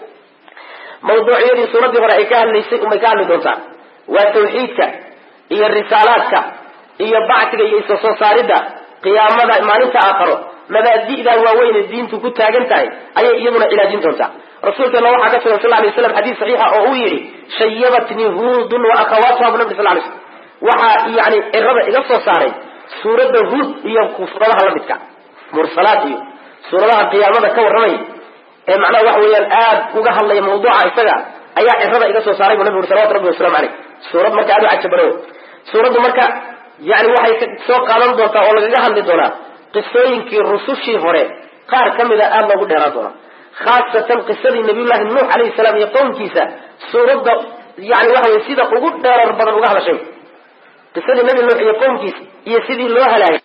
mawduucyadii suuraddii hore ay ka hadlaysay umay ka hadli doontaa waa tawxiidka iyo risaalaadka iyo bacsiga iyo isa soo saaridda qiyaamada maalinta aakharo, mabaadi'dan waaweyn ee diintu ku taagan tahay ayay iyaduna ilaajin doontaa. rasuulkeena waxaa ka sugan sal lay waslam xadiis saxiixa oo uu yidhi shayabatnii huudun wa akhawaatuha bu nabi sal lay slam waxaa yani cirada iga soo saaray suuradda huud iyo suuradaha la midka mursalaad iyo suuradaha qiyaamada ka warramay ee macnaha waxa weeyaan aad uga hadlaya mawduuca isaga ayaa cirada iga soo saaray bu nabi uri salawatu rabbi wasalaamu caleyh. suurad marka aad u cajabano suuraddu marka yani waxay soo qaadan doontaa oo lagaga hadli doonaa qisooyinkii rusushii hore qaar ka mida aada loogu dheeraan doonaa, khaasatan qisadii nabiyullahi nuux calayhi salaam iyo qowmkiisa suuradda yani waxa weye sida ugu dheerar badan uga hadashay qisadii nabi nuux iyo qowmkiisa iyo sidii loo halaagay.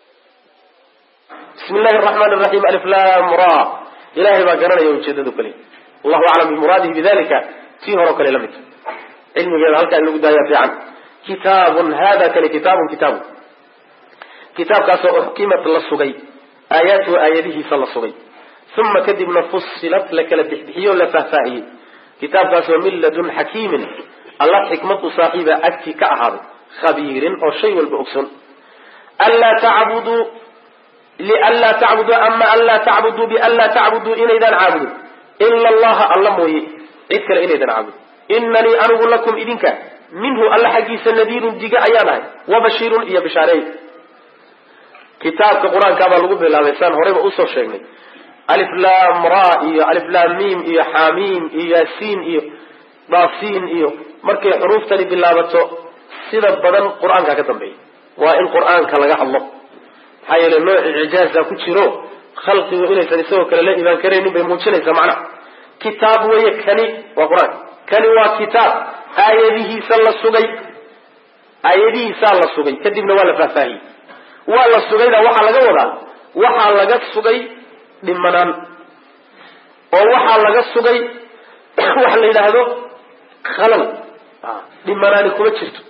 bismi llahi araxmaan iraxiim alif lam ra ilahay baa garanaya ujeedadu kale, allahu aclam bimuraadihi bidalika tii horeo kale la mid cilmigeeda halkaa in lagu daaya fiican. kitaabun hada kani kitaabun kitaabun kitaabkaasoo uxkimat la sugay aayaatuhu aayadihiisa la sugay uma kadibna fusilat la kala bixbixiyo la faahfaahiyey kitaabkaas oo min ladun xakiimin alla xikmad u saaxiiba agti ka ahaaday khabiirin oo shay walba ogson anlaa tacbuduu lianlaa tacbuduu ama anlaa tacbuduu bianlaa tacbuduu inaydaan caabudin ila allaha alla mooye cid kale inaydaan caabudin inanii anigu lakum idinka minhu alla xaggiisa nadiirun diga ayaan ahay wabashiirun iyo bishaareey kitaabka qur-aankaa baa lagu bilaabay saan horeyba usoo sheegnay aliflam ra iyo aliflam mim iyo xamiim iyo yaasiin iyo daasiin iyo markay xuruuftani bilaabato sida badan qur-aankaa ka dambeeya waa in qur-aanka laga hadlo maxaa yeele nooc icjaaza ku jiro khalqigu inaysan isagoo kale la imaan karaynin bay muujinaysaa macnaha kitaab weeye kani waa qur-aanka kani waa kitaab aayadihiisa la sugay aayadihiisaa la sugay kadibna waa la faahfaahiyey waa la sugayda waxaa laga wadaa waxaa laga sugay dhimanaan oo waxaa laga sugay waxa la yidhaahdo khalal dhimanaani kuma jirto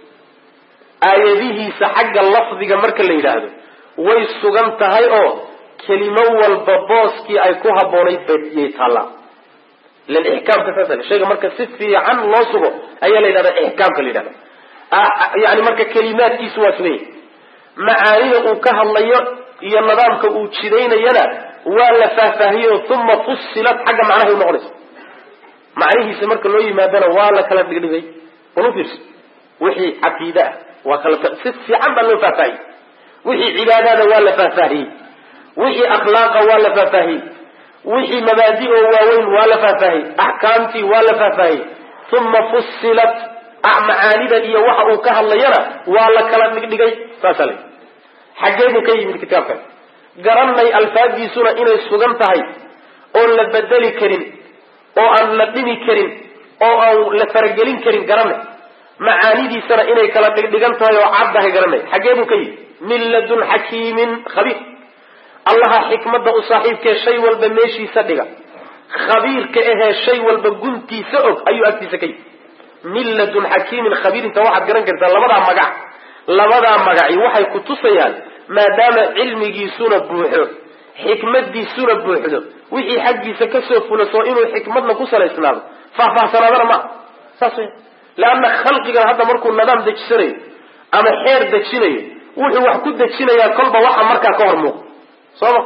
aayadihiisa xagga lafdiga marka la yidhaahdo way sugan tahay oo kelimo walba booskii ay ku habboonayd bayay taallaa ilan ixkaamka saasale shayga marka si fiican loo sugo ayaa la yidhahdaa ixkaamka la yidhahda yani marka kelimaadkiisu waa sugay macaanida uu ka hadlayo iyo nidaamka uu jidaynayana waa la faahfaahiyo uma fusilat xagga macnahay unoqonaysa macnihiisa marka loo yimaadana waa la kala dhigdhigay unufirs wixii caqiide ah waa kala si fiican baa loo faahfaahiyey wixii cibaadada waa la faahfaahiyey wixii akhlaaqa waa la faahfaahiyey wixii mabaadi oo waaweyn waa la faahfaahiyey axkaamtii waa la faahfaahiyey uma fusilat macaanida iyo waxa uu ka hadlayana waa la kala dhigdhigay saasa le xaggeedu ka yimid kitaabkan garanay alfaadiisuna inay sugan tahay oon la bedeli karin oo aan la dhimi karin oo aan la faragelin karin garanay macaanidiisana inay kala dhigdhigan tahay oo caddahay garanay xaggeedu ka yimid min ladun xakiimin khabiir allaha xikmadda u saaxiibkee shay walba meeshiisa dhiga khabiirka ahee shay walba guntiisa og ayuu agtiisa ka yimid min ladun xakiimin khabiir inta waxaad garan kartaa labadaa magac labadaa magaci waxay ku tusayaan maadaama cilmigiisuna buuxo xikmadiisuna buuxdo wixii xaggiisa kasoo fulaso inuu xikmadna ku salaysnaado faahfaahsanaadana maaha saas wey leanna khalqigan hadda markuu nidaam dejisanayo ama xeer dejinayo wuxuu wax ku dejinayaa kolba waxa markaa ka hor muuqda sooma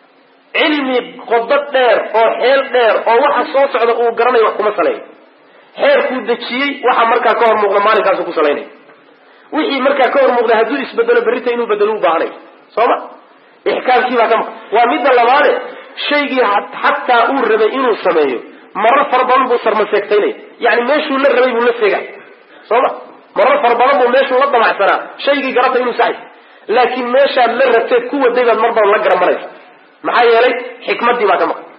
cilmi qodo dheer oo xeel dheer oo waxa soo socda uu garanayo wax kuma saleeyo xeerkuu dejiyey waxa markaa ka hor muuqda maalinkaasu ku salaynaya wixii markaa ka hor muuqda hadduu isbedelo berrita inuu bedelo u baahanayo sooma ixkaamkii baa ka maq waa midda labaade shaygii xataa uu rabay inuu sameeyo marar fara badan buu sarmaseegtaynaya yani meeshuu la rabay buu la seegay sooma marar fara badan buu meeshuu la damacsanaa shaygii garata inuu saxay laakiin meeshaad la rabteed ku waday baad mar badan la garamaraysa maxaa yeelay xikmaddii baa ka maq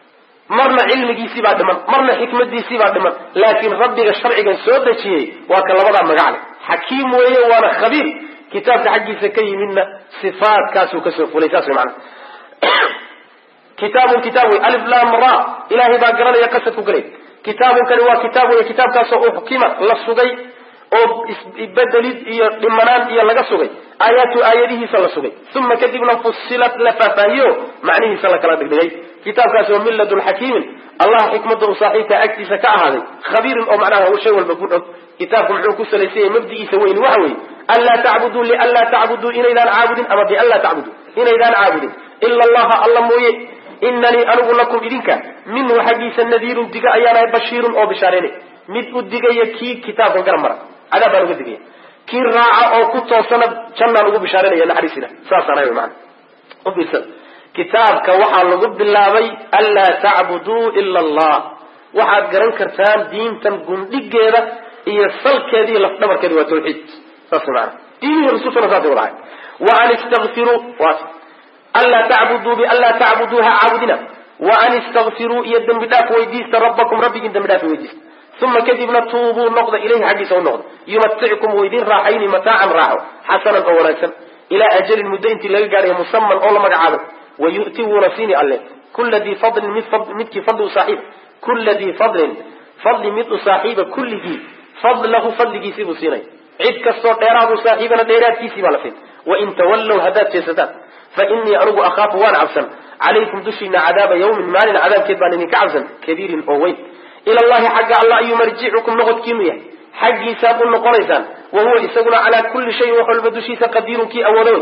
marna cilmigiisii baa dhiman marna xikmadiisii baa dhiman laakiin rabbiga sharcigan soo dejiyey waa ka labadaa magac leh xakiim weeye waana khabiir kitaabka xaggiisa ka yimidna sifaadkaasuu kasoo fulay saas way macana kitaabun kitaab wey alif lam ra ilaahay baa garanaya qasadku galay kitaabun kani waa kitaab wey kitaabkaasoo uxkima la sugay oo isbedelid iyo dhimanaan iyo laga sugay aayaatu aayadihiisa la sugay uma kadibna fusilat la faahfaahiyo macnihiisa la kala dhigdhigay kitaabkaas oo min ladun xakiimin allah xikmadda u saaxiibka agtiisa ka ahaaday khabiirin oo macnaha shay walba ku og kitaabku muxuu ku salaysanyay mabdi'iisa weyni waxa weeye anlaa tacbuduu lianlaa tacbuduu inaydaan caabudin ama bianlaa tacbuduu inaydaan caabudin ila allaha alla mooye inanii anigu lakum idinka minhu xaggiisa nadiirun diga ayaanahay bashiirun oo bishaareynay mid u digaya kii kitaabka garab mara cadaab baan uga digaya kii raaca oo ku toosana jannaan ugu bishaareynaya naxariisina saasaan ahay macana u fiirsan kitaabka waxaa lagu bilaabay anlaa tacbuduu ila allah waxaad garan kartaan diintan gundhigeeda iyo salkeeda iyo lafdhabarkeeda waa tawxiid saas maana diinihii rusultuna saasay wadahay wa an istakfiruu waas anlaa tacbuduu bianlaa tacbuduuha caabudina wa an istakfiruu iyo dembi dhaaf weydiista rabbakum rabbigiin dembi dhaaf weydiista uma kadibna tuubuu noqda ilayhi xaggiisa u noqda yumaticikum waydin raaxayni mataacan raaxo xasanan oo wanaagsan ilaa ajalin muddo intii laga gaarayo musaman oo la magacaabay wayu'ti wuuna siini alle kula dii fadlin mid midkii fadli u saaxiib kula dii fadlin fadli mid u saaxiiba kulligii fadlahu fadligiisii buu siinay cid kastoo dheeraadu saaxiibana dheeraadkiisii baa la siin wain tawallow haddaad jeesataan fa inii anigu akhaafu waan cabsan calaykum dushiina cadaaba yawmin maalin cadaabkeed baan idinka cabsan kabiirin oo weyn ila allahi xagga allah ayuu marjicukum noqodkiinu yahay xaggiisaad u noqonaysaan wahuwa isaguna calaa kulli shayin wax walba dushiisa qadiirun kii awoodood.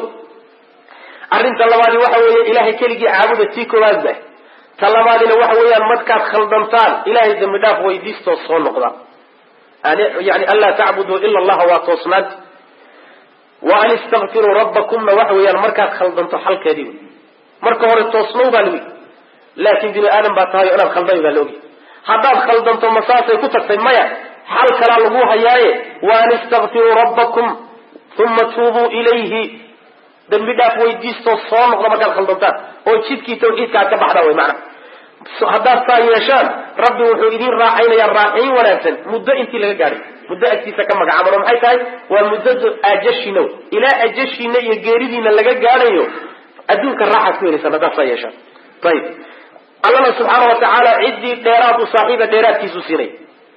arrinta labaadi waxa weeye ilahay keligii caabuda tii koowaad bah. ta labaadina waxa weeyaan markaad khaldantaan ilahay dambi dhaaf weydiistoo soo noqda. yani anlaa tacbuduu ila allaha waa toosnaanta. wa an istakfiruu rabbakumna waxa weeyaan markaad khaldanto xalkeedii marka hore toosnow baa lagu laakin bini aadam baa tahay inaad khaldan baa laogi. haddaad khaldanto masaasay ku tagtay maya xal kalaa lagu hayaaye wa an istakfiruu rabbakum uma tuubuu ilayhi dambi dhaaf weydiistoo soo noqda markaad khaldantaan oo jidkii tawxiidka aad ka baxdaa way macna. haddaad saa yeeshaan rabbi wuxuu idin raaxaynayaa raaxayn wanaagsan muddo intii laga gaadhay muddo agtiisa ka magacaaban oo maxay tahay waa muddada ajashiina wey ilaa ajashiina iyo geeridiina laga gaadhayo adduunka raaxaad ku helaysaan haddaad saa yeeshaan. ayib allana subxaana watacaala ciddii dheeraad u saaxiiba dheeraadkiisu siinay.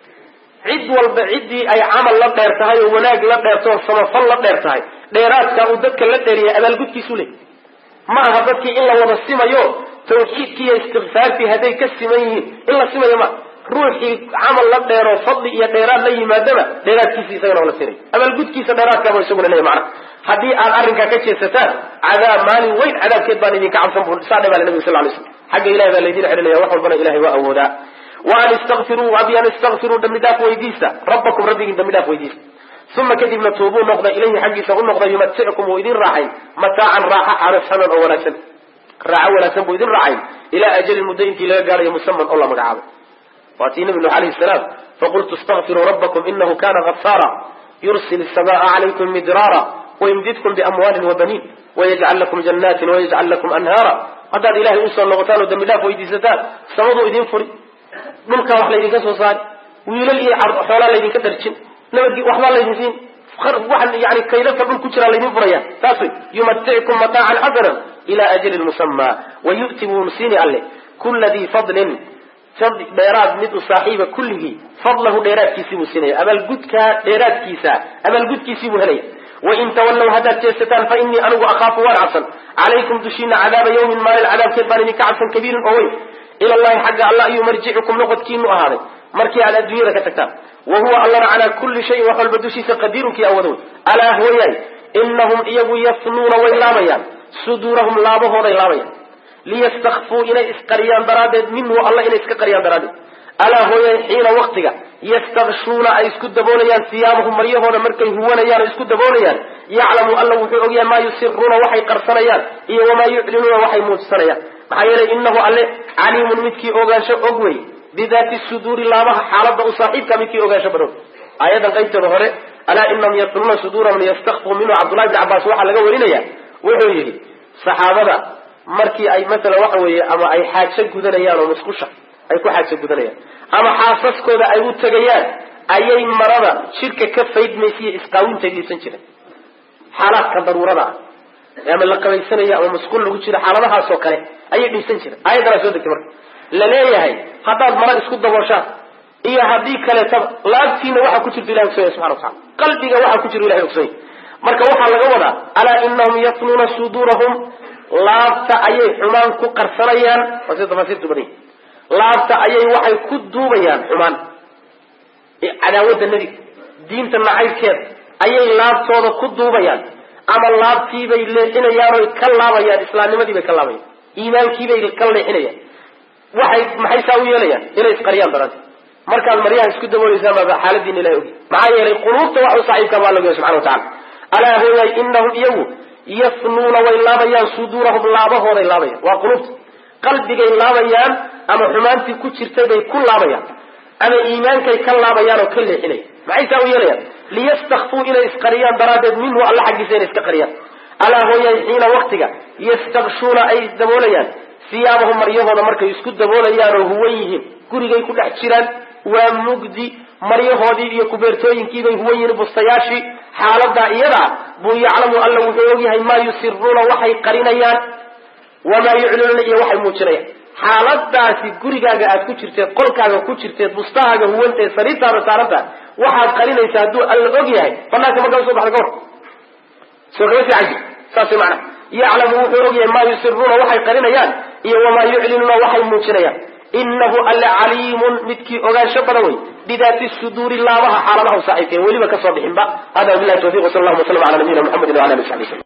cid walba ciddii ay camal la dheer tahay oo wanaag la dheerto oo samafal la dheer tahay dheeraadka uu dadka la dheeriya abaalgudkiisu leh. ma aha dadkii in la wada simayo tawxiidkii iyo istikfaartii hadday ka siman yihiin in la simayo ma ruuxii camal la dheero fadli iyo dheeraad la yimaadaba dheeraadkiisa isagana la siinay abaalgudkiisa dheeraadkaaba isaguna leeyahay macna. haddii aad arrinkaa ka jeesataan cadaab maalin weyn cadaabkeed baan idinka cabsan bu saa dhabaa nabiga sal lay slam xagga ilahay baa laydin celinaya wax walbana ilahay waa awoodaa. wa an istakfiruu abi an istakfiruu dambi dhaaf weydiista rabbakum rabbigiin dambi dhaaf weydiista uma kadibna tuubuu noqda ilayhi xaggiisa u noqda yumaticikum uu idin raaxayn mataacan raaxa xasanan oo wanaagsan raaxo wanaagsan buu idin raacayn ilaa ajalin muddo intii laga gaadhayo musaman oo la magacaabay. waatii nabi nuux alayhi salaam faqultu istakfiruu rabbakum inahu kana gafaara yursil الsamaaa calaykum midraara wayumdidkum biamwaalin wabaniin wayajcal lakum janaatin wayajcal lakum anhaara. haddaad ilahay usoo noqotaan oo dambi dhaaf weydiisataan samaduu idin furi dhulkaa wax laydinka soo saari wiilal iyo xoolaa laydinka darjin nabadgi waxbaa laydin siin waxan yani kaydadka dhul ku jiraa laydin furaya taas wey yumaticikum mataacan xasanan ila ajalin musamaa wayu'ti wuu siini alle kula dii fadlin dheeraad mid u saaxiiba kulligii fadlahu dheeraadkiisii buu siinaya abaalgudkaa dheeraadkiisa abaalgudkiisii buu helaya. wain tawallow haddaad jeesataan fa inii anigu akhaafu waan cabsan calaykum dushiina cadaaba yawmin maalin cadaabkeed baan idinka cabsan kabiirin oo weyn. ila allahi xagga alla ayuu marjicukum noqodkiinu ahaaday markii aad adduunyada ka tagtaan wahuwa allana calaa kulli shayin wax walba dushiisa qadiirunkii awadow. alaa hooyaay inahum iyagu yafnuuna way laabayaan suduurahum laabahooday laabayaan liyastakfuu inay isqariyaan daraaddeed minhu alla inay iska qariyaan daraaddeed. alaa hooyaay xiina waktiga yastakshuuna ay isku daboolayaan siyaabahum maryahooda markay huwanayaan oo isku daboolayaan yaclamu alla wuxuu ogyahay maa yusiruuna waxay qarsanayaan iyo wamaa yuclinuuna waxay muujsanayaan. maxaa yeelay inahu alle caliimun midkii ogaansho og wey bidaati suduuri laabaha xaalada u saaxiibka midkii ogaansho badan. aayadan qaybteeda hore alaa inahum yafnuuna suduurahum liyastakfuu minhu cabdullahi bni cabbaas waxaa laga warinaya wuxuu yidhi saxaabada markii ay masalan waxa weeye ama ay xaajo gudanayaan oo musqusha ay ku xaajo gudanayaan ama xaasaskooda ay u tegayaan ayay marada jidhka ka faydmaysiiyo isqaawintay dhiisan jireen xaalaadka daruurada ah ama la qabaysanaya ama musqul lagu jiro xaaladahaasoo kale ayay dhiisan jireen. aayaddanaa soo degtay marka laleeyahay haddaad mara isku dabooshaan iyo haddii kaleetaba laabtiina waxaa ku jirta ilahay ogsonya subxana watacala qalbiga waxaa ku jira ilahay ogsonya. marka waxaa laga wadaa alaa inahum yafnuuna suduurahum laabta ayay xumaan ku qarsanayaan waa sida tafaasiirtu badan laabta ayay waxay ku duubayaan xumaan cadaawadda nebiga diinta nacaybkeeda ayay laabtooda ku duubayaan ama laabtiibay leexinayaan oy ka laabayaan islaamnimadiibay ka laabayaan iimaankiibay ka leexinayaan. waxay maxay saa u yeelayaan inay isqariyaan daraaddeed markaad maryaha isku dabooleysaan baa xaaladiina ilahay ogi maxaa yeelay quluubta wax u saaxiibka baa lagu yahay subxana watacala. alaa hooyaay inahum iyagu yafnuuna way laabayaan suduurahum laabahooday laabayaan waa quluubta qalbigay laabayaan ama xumaantii ku jirtay bay ku laabayaan ama iimaankay ka laabayaan oo ka leexinaya. maxay saa u yeelayaan liyastakfuu inay isqariyaan daraaddeed minhu alla xaggiisa inay iska qariyaan. alaa hooyaay xiina waktiga yastakshuuna ay daboolayaan siyaabahum maryahooda markay isku daboolayaan oo huwan yihiin gurigay ku dhex jiraan waa mugdi maryahoodii iyo kubeertooyinkiibay huwan yihiin bustayaashii xaaladaa iyada buu yaclamu alla wuxuu ogyahay maa yusiruuna waxay qarinayaan wamaa yuclinuuna iyo waxay muujinayaan. xaaladaasi gurigaaga aad ku jirteed qolkaaga ku jirteed bustahaaga huwanteed sariirtaada saarantaa waxaad qarinaysa hadduu alla og yahay banaanka markaa usoo baxda kahor soo kama fiican ji saas macna yaclamu wuxuu ogyahay maa yusiruuna waxay qarinayaan iyo wamaa yuclinuuna waxay muujinayaan. inahu alla caliimun midkii ogaansho badan wey bidaati suduuri laabaha xaaladaha u saaxiibkeen weliba kasoo bixinba hada billahi tawfiq wa sallallahu wa sallam ala nabiyina muhammadin wa ala alihi wa sahbihi